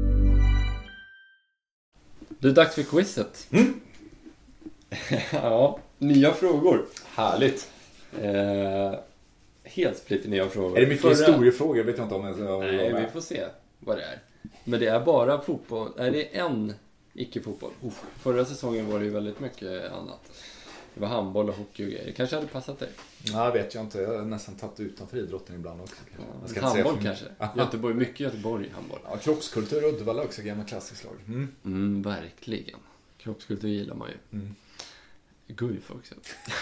Det är dags för quizet. Mm. Ja, nya frågor. Härligt. Eh, helt splitter nya frågor. Är det mycket Förra... historiefrågor? Jag vet inte om jag... Nej, vi får se vad det är. Men det är bara fotboll. Är det en icke-fotboll? Oh. Förra säsongen var det ju väldigt mycket annat. Det var handboll och hockey och grejer. Det kanske hade passat dig. Nej, vet jag inte. Jag har nästan tagit utanför idrotten ibland också. Ja, handboll kanske. Göteborg, mycket Göteborg handboll. Ja, kroppskultur och Uddevalla också. Gamla klassisk lag. Mm. Mm, verkligen. Kroppskultur gillar man ju. Mm. Guif också.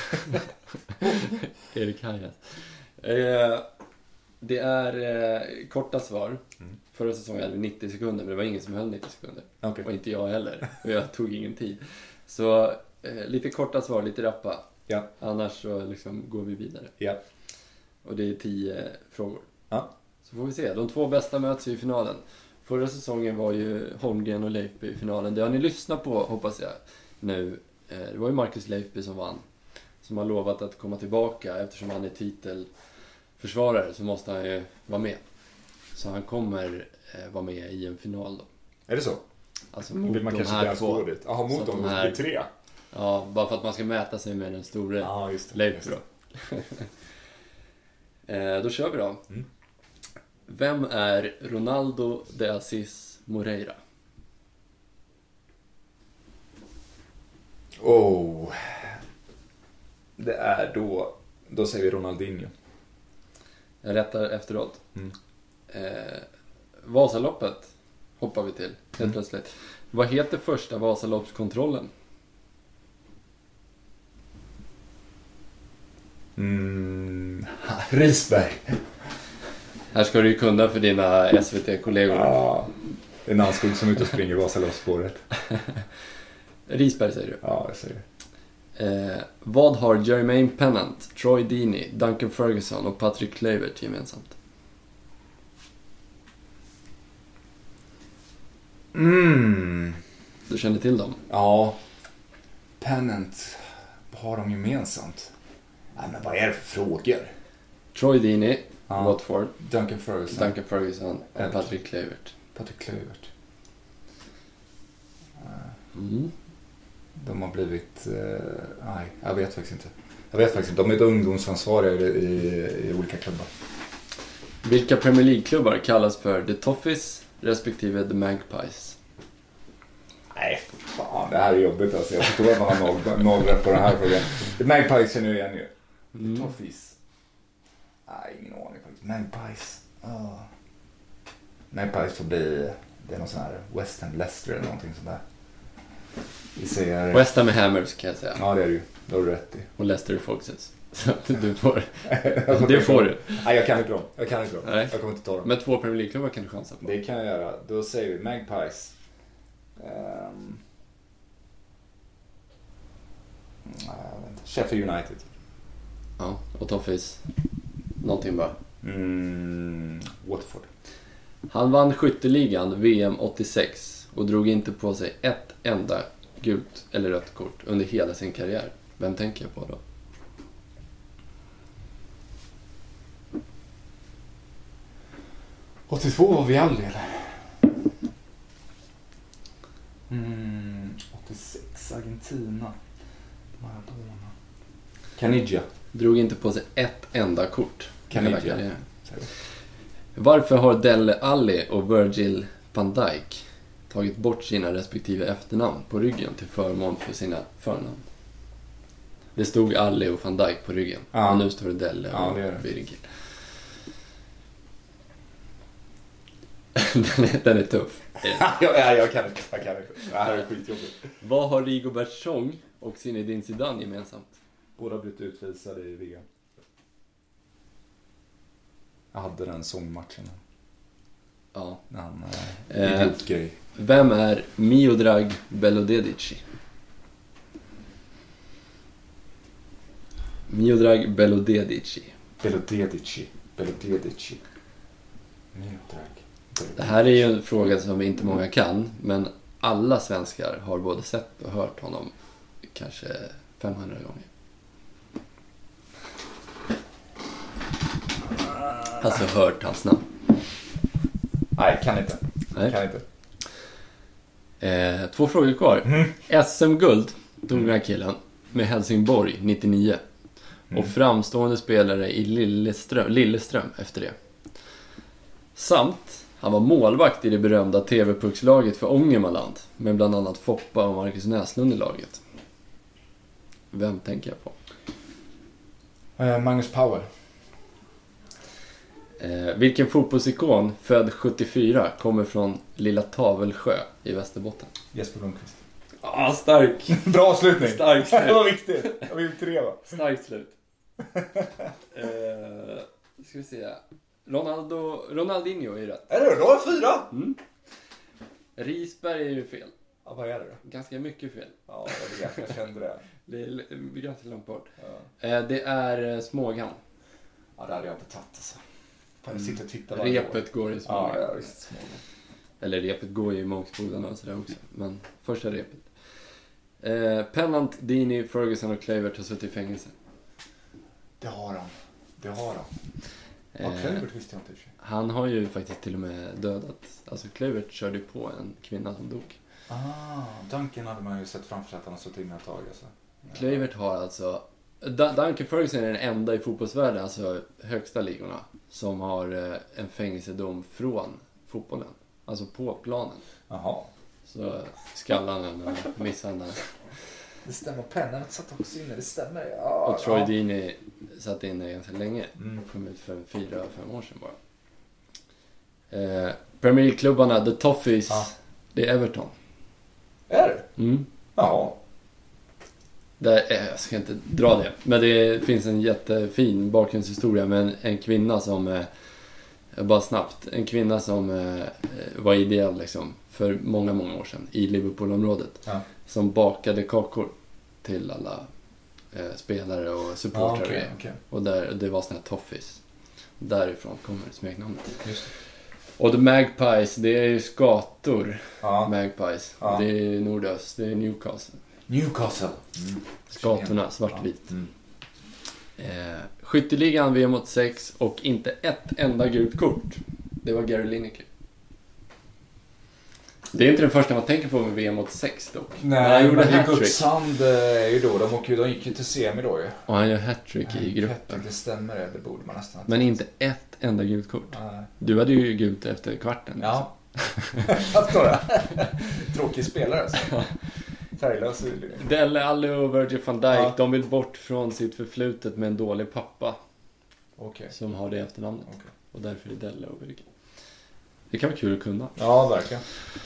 Erik Hayat. Eh, det är eh, korta svar. Mm. Förra säsongen hade vi nittio sekunder, men det var ingen som höll nittio sekunder. Okay. Och inte jag heller. Och jag tog ingen tid. Så eh, lite korta svar, lite rappa. Ja. Annars så liksom går vi vidare. Ja. Och det är tio frågor. Ja. Så får vi se. De två bästa möts i finalen. Förra säsongen var ju Holmgren och Leifby i finalen. Det har ni lyssnat på, hoppas jag, nu. Det var ju Marcus Leifby som vann. Som har lovat att komma tillbaka. Eftersom han är titelförsvarare så måste han ju vara med. Så han kommer eh, vara med i en final då. Är det så? Alltså mot vill man de kanske här två. Jaha, mot de här tre? Ja, bara för att man ska mäta sig med den store ja, Leifby då. eh, då kör vi då. Mm. Vem är Ronaldo de Assis Moreira? Oh. Det är då... Då säger vi Ronaldinho. Jag rättar efteråt. Mm. Eh, Vasaloppet hoppar vi till helt Mm. plötsligt. Vad heter första Vasaloppskontrollen? Mm. Risberg. Här ska du ju kunna för dina S V T-kollegor. Ja, det är Nanskog som är ute och springer Vasaloppsspåret. Risberg säger du. Ja, jag säger det. Eh, vad har Jermaine Pennant, Troy Deeney, Duncan Ferguson och Patrick Kluivert gemensamt? Mm. Du känner till dem? Ja. Pennant. Vad har de gemensamt? Nej, men vad är det för frågor? Troy Deeney, Ja. Watford, Duncan Ferguson. Duncan Ferguson och Älter. Patrick Kluivert. Patrick Kluivert. Mm. De har blivit... Eh, nej, jag vet faktiskt inte. Jag vet faktiskt inte. De är ungdomsansvariga i, i, i olika klubbar. Vilka Premier League-klubbar kallas för The Toffees respektive The Magpies? Nej, fan. Det här är jobbigt alltså. Jag förstår att man har noll, noll rätt på den här frågan. The Magpies känner jag igen ju. Mm. The Toffees. Nej, ingen aning faktiskt. Magpies. Oh. Magpies får bli... Det är någon sån här Western Leicester eller någonting sånt där. Vi säger... West Ham Hammers kan jag säga. Ja, det är det ju. Det har du rätt i. Och Leicester Foxes. Så att du får... det får du. Nej, jag kan inte dem. Jag kan inte dem. Nej. Jag kommer inte ta dem. Men två Premier League-klubbar kan du chansa på. Det kan jag göra. Då säger vi Magpies. Um... Nej, jag vet inte. Sheffield United. Ja, och Toffees. Någonting bara. Mm, Watford. Han vann skytteligan V M åttiosex och drog inte på sig ett enda gult eller rött kort under hela sin karriär. Vem tänker jag på då? åttiotvå var vi aldrig eller? Mm, åttiosex, Argentina. Maradona. Caniggia. Drog inte på sig ett enda kort. Caniggia. hela karriären. Varför har Dele Alli och Virgil van Dijk tagit bort sina respektive efternamn på ryggen till förmån för sina förnamn? Det stod Alli och van Dijk på ryggen. Ja. Och nu står det Dele Ja, och det är det. Virgil. den, är, den är tuff. ja, ja, jag kan inte. Jag kan inte. Det här är skitjobbigt. Vad har Rigobert Song och Zinedine Zidane gemensamt? Båda blivit utvisade i V M. Jag hade den sångmatchen. Ja. När han... Eh, Eh, idiotgrej. Vem är Miodrag Belodedici? Miodrag Belodedici. Belodedici. Belodedici. Miodrag. Det här är ju en fråga som inte många kan, men alla svenskar har både sett och hört honom kanske femhundra gånger. Alltså hört hans namn. Nej, kan inte. Nej. Kan inte. Eh, två frågor kvar. Mm. S M-guld tog den här killen med Helsingborg nittionio. Mm. Och framstående spelare i Lilleström, Lilleström efter det. Samt, han var målvakt i det berömda T V-puckslaget för Ångermanland. Med bland annat Foppa och Marcus Näslund i laget. Vem tänker jag på? Eh, Magnus Powell. Eh, vilken fotbollsikon, född sjuttiofyra, kommer från Lilla Tavelsjö i Västerbotten? Jesper Lundqvist. Ah, stark! Bra slutning. Stark Det slut. var viktigt. Jag vill tre va? Starkt slut. eh, ska vi se. Ronaldo, Ronaldinho är rätt. Är det då? Då fyra? Mm. Risberg är ju fel. Ja, vad är det då? Ganska mycket fel. Ja, jag, vet, jag kände det. Det är l- ganska långt bort. Ja. Eh, det är eh, Smågan. Ja, det hade jag inte tagit alltså. Jag sitter och tittar varje år. Repet går i Smågan. Ja, ja, visst. Smågan. Eller repet går ju i Mångsbodarna och sådär också. Men första repet. Eh, Pennant, Deeney, Ferguson och Kluivert har suttit i fängelse. Det har han. Det har han. Ja, Eh, Kluivert visste jag inte i och för sig. han har ju faktiskt till och med dödat. Alltså Kluivert körde på en kvinna som dog. Ah, Duncan hade man ju sett framför sig att han har suttit inne ett tag alltså. Kluivert har alltså... Dun- Duncan Ferguson är den enda i fotbollsvärlden, alltså högsta ligorna, som har eh, en fängelsedom från fotbollen. Alltså på planen. Jaha. Så skallar han och misshandlar. Det stämmer, pennan satt också inne, det stämmer. Ja, Och Troy ja. Deeney satt inne ganska länge. Mm. Kom ut för fyra, fem år sedan bara. Eh, Premier League-klubbarna, The Toffees, Ja. det är Everton. Är det? Mm. Ja. Där, eh, jag ska inte dra det, men det finns en jättefin bakgrundshistoria med en, en kvinna som, eh, bara snabbt, en kvinna som eh, var ideell liksom, för många, många år sedan i Liverpool-området. Ja. Som bakade kakor till alla eh, spelare och supportrar. Ja, okay, okay. Och där, det var såna här Toffees. Därifrån kommer smeknamnet. Just det. Och The Magpies, det är ju skator. Ja. Magpies. Ja. Det är nordöst, det är Newcastle. Newcastle. Mm. Skatorna, svartvit. Ja. Mm. Eh, skytteligan V M åttiosex och inte ett enda gult kort. Det var Gary Lineker. Det är inte den första man tänker på med V M åttiosex dock. Nej, han gjorde men hattrick. Gudsand är ju då, de, åker, de gick ju till semi då ju. Och han gör hattrick i gruppen. Hattrick, det stämmer det, det borde man nästan. Men inte ett enda gult kort. Nej. Du hade ju gult efter kvarten. Ja. Att några. Tråkig spelare alltså. Färglös. Dele Alli och Virgil van Dijk, Ja. de vill bort från sitt förflutet med en dålig pappa. Okej. Som har det efternamnet. Okay. Och därför är Dele och Virgil. Det kan vara kul att kunna. Ja, verkligen.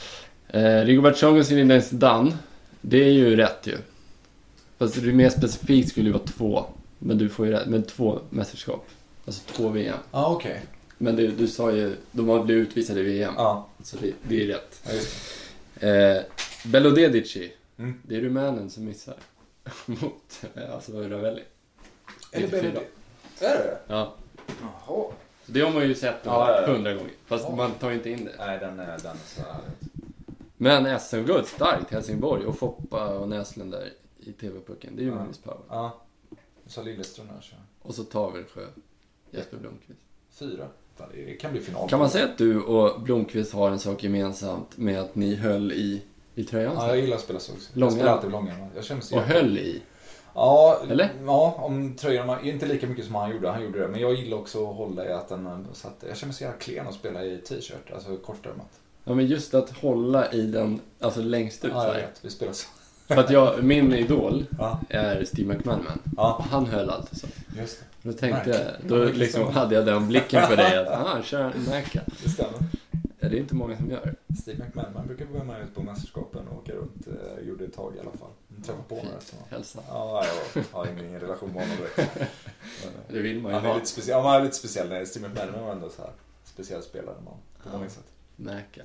Eh, Rigobert Song och Zinedine Zidane, det är ju rätt ju. Fast det är mer specifikt skulle det vara två. Men du får ju rätt, men två mästerskap. Alltså två V M. Ja, okej. Okay. Men det, du sa ju, de har blivit utvisade i V M. Ja. Så det, det är rätt. Ja, just det. Eh, Bello Dedici, mm. det är rumänen som missar. Mot, alltså Ravelli. Eller Bello Dedici. Är det? Ja. Jaha. Det har man ju sett ja, ja, ja. hundra gånger. Fast ja. Man tar ju inte in det. Nej, den är, den är så här. Men S M-guld, starkt, Helsingborg. Och Foppa och Näslund där i T V-pucken. Det är ju ja. Magnus Power. Ja. Så Lilleström här så. Och så Tavelsjö, Jesper Blomqvist. Fyra. Det kan bli final. Kan man säga att du och Blomqvist har en sak gemensamt med att ni höll i, i tröjan? Ja, jag gillar att spela så också. Långa. Jag spelar alltid långa. Jag känner sig och höll i? Ja, eller? Ja, om tröjan, inte lika mycket som han gjorde, han gjorde det. Men jag gillar också att hålla i att den, så att jag känner mig så jävla klen att spela i t-shirt, alltså kortärmat. Ja, men just att hålla i den, alltså längst ut. Ja, jag vet, vi spelar så. För att jag, min idol ja. är Steve McManaman. Ja. Och han höll alltid så. Just det. Då tänkte jag, då liksom hade jag den blicken för dig att, ah, kör en Nacka. Det stämmer. Ja, det är inte många som gör. Steve McManaman brukar vara med ut på mästerskapen och åka runt, eh, gjorde ett tag i alla fall. Träffa på honom. Hälsa. Ja, jag har ingen relation med honom direkt. Det vill man ju han är lite speciell, ja, man är lite speciell. Nej, Steve McManaman var ändå så här speciell spelare man på många sätt. Nacka.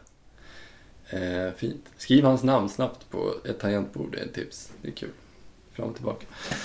Eh, fint. Skriv hans namn snabbt på ett tangentbord, det är ett tips. Det är kul. Fram och tillbaka.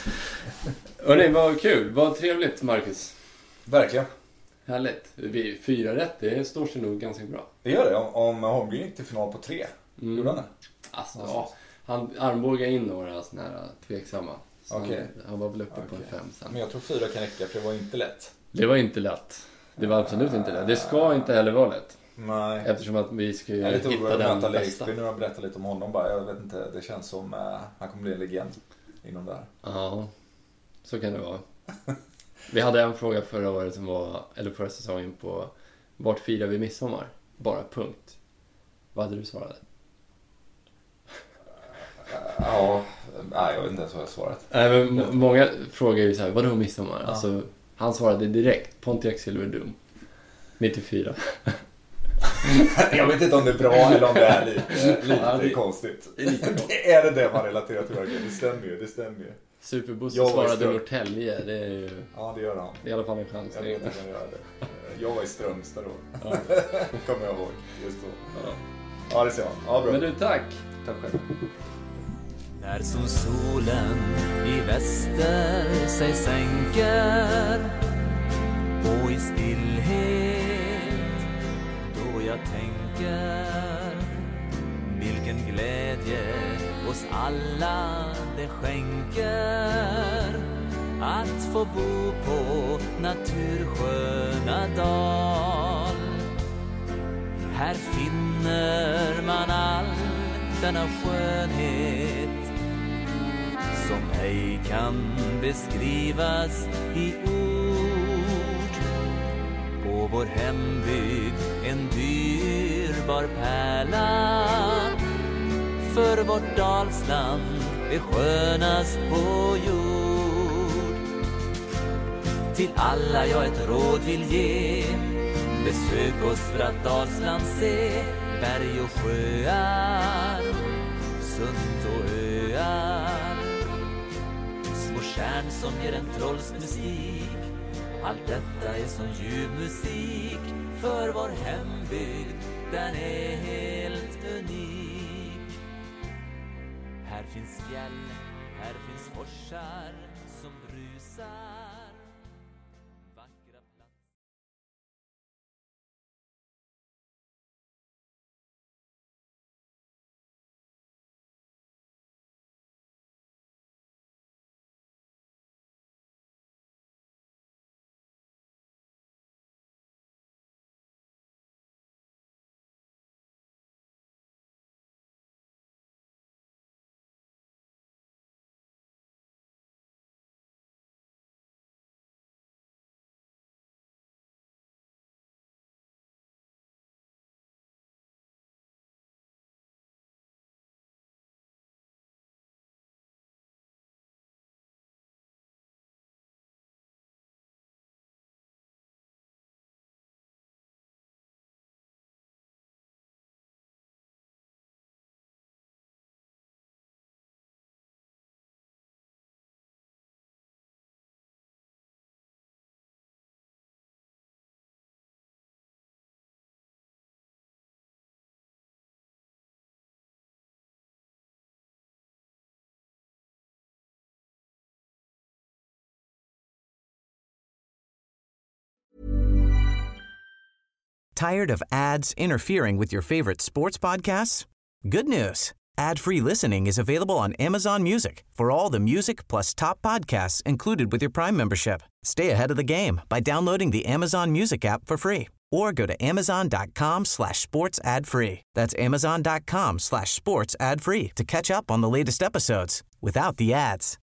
Hörrni, vad kul. Vad trevligt, Marcus. Verkligen. Härligt. Vi, fyra rätt, det står sig nog ganska bra. Det gör det. Om, om Holmgren gick till final på tre. Mm. Gjorde han det? Alltså, ja. Han armbågade in några såna här tveksamma. Så okay. han, han var väl uppe okay. på en fem sen. Men jag tror fyra kan räcka, för det var inte lätt. Det var inte lätt. Det var absolut inte lätt. Det ska inte heller vara lätt. Nej. Eftersom att vi ska ju hitta den vänta bästa. Nu har jag berättat lite om honom bara. Jag vet inte, det känns som uh, han kommer bli en legend inom det här. Ja, så kan det vara. Vi hade en fråga förra året som var, eller förra säsongen på vart firar vi midsommar? Bara punkt. Vad hade du svarat? Ja, nej, jag vet inte ens vad jag svarat. Nej, men m- många frågar ju så här, vadå midsommar? Ja. Alltså, han svarade direkt, Pontiac Silverdome. nittiofyra. Jag vet inte om det är bra eller om det är lite, lite ja, det, konstigt. Det är, lite det är det det man relaterar till verkligen. Det stämmer ju, det stämmer ju. Superbuss svarade Norrtälje, det är ju... Ja, det gör han. Det är i alla fall en chans. Jag vet inte om jag gör det. Jag var i Strömstad då. Ja. Kommer jag ihåg. Just då. Ja, ja det ser man. Ja, bra. Men du, tack. Tack själv. När som solen i väster sig sänker och i stillhet då jag tänker vilken glädje oss alla det skänker att få bo på natursköna dal. Här finner man all denna skönhet som ej kan beskrivas i ord. På vår hembygd en dyrbar pärla, för vårt Dalsland är skönast på jord. Till alla jag ett råd vill ge, Besök oss för att Dalsland se, berg och sjöar, sund och öar. Små stjärn som ger en trollsmusik. Allt detta är som ljuv musik. För vår hembygd, den är helt unik. Här finns fjäll, här finns forsar som brusar. Vackra platser. Tired of ads interfering with your favorite sports podcasts? Good news. Ad-free listening is available on Amazon Music for all the music plus top podcasts included with your Prime membership. Stay ahead of the game by downloading the Amazon Music app for free or go to amazon.com slash sports ad free. That's amazon.com slash sports ad free to catch up on the latest episodes without the ads.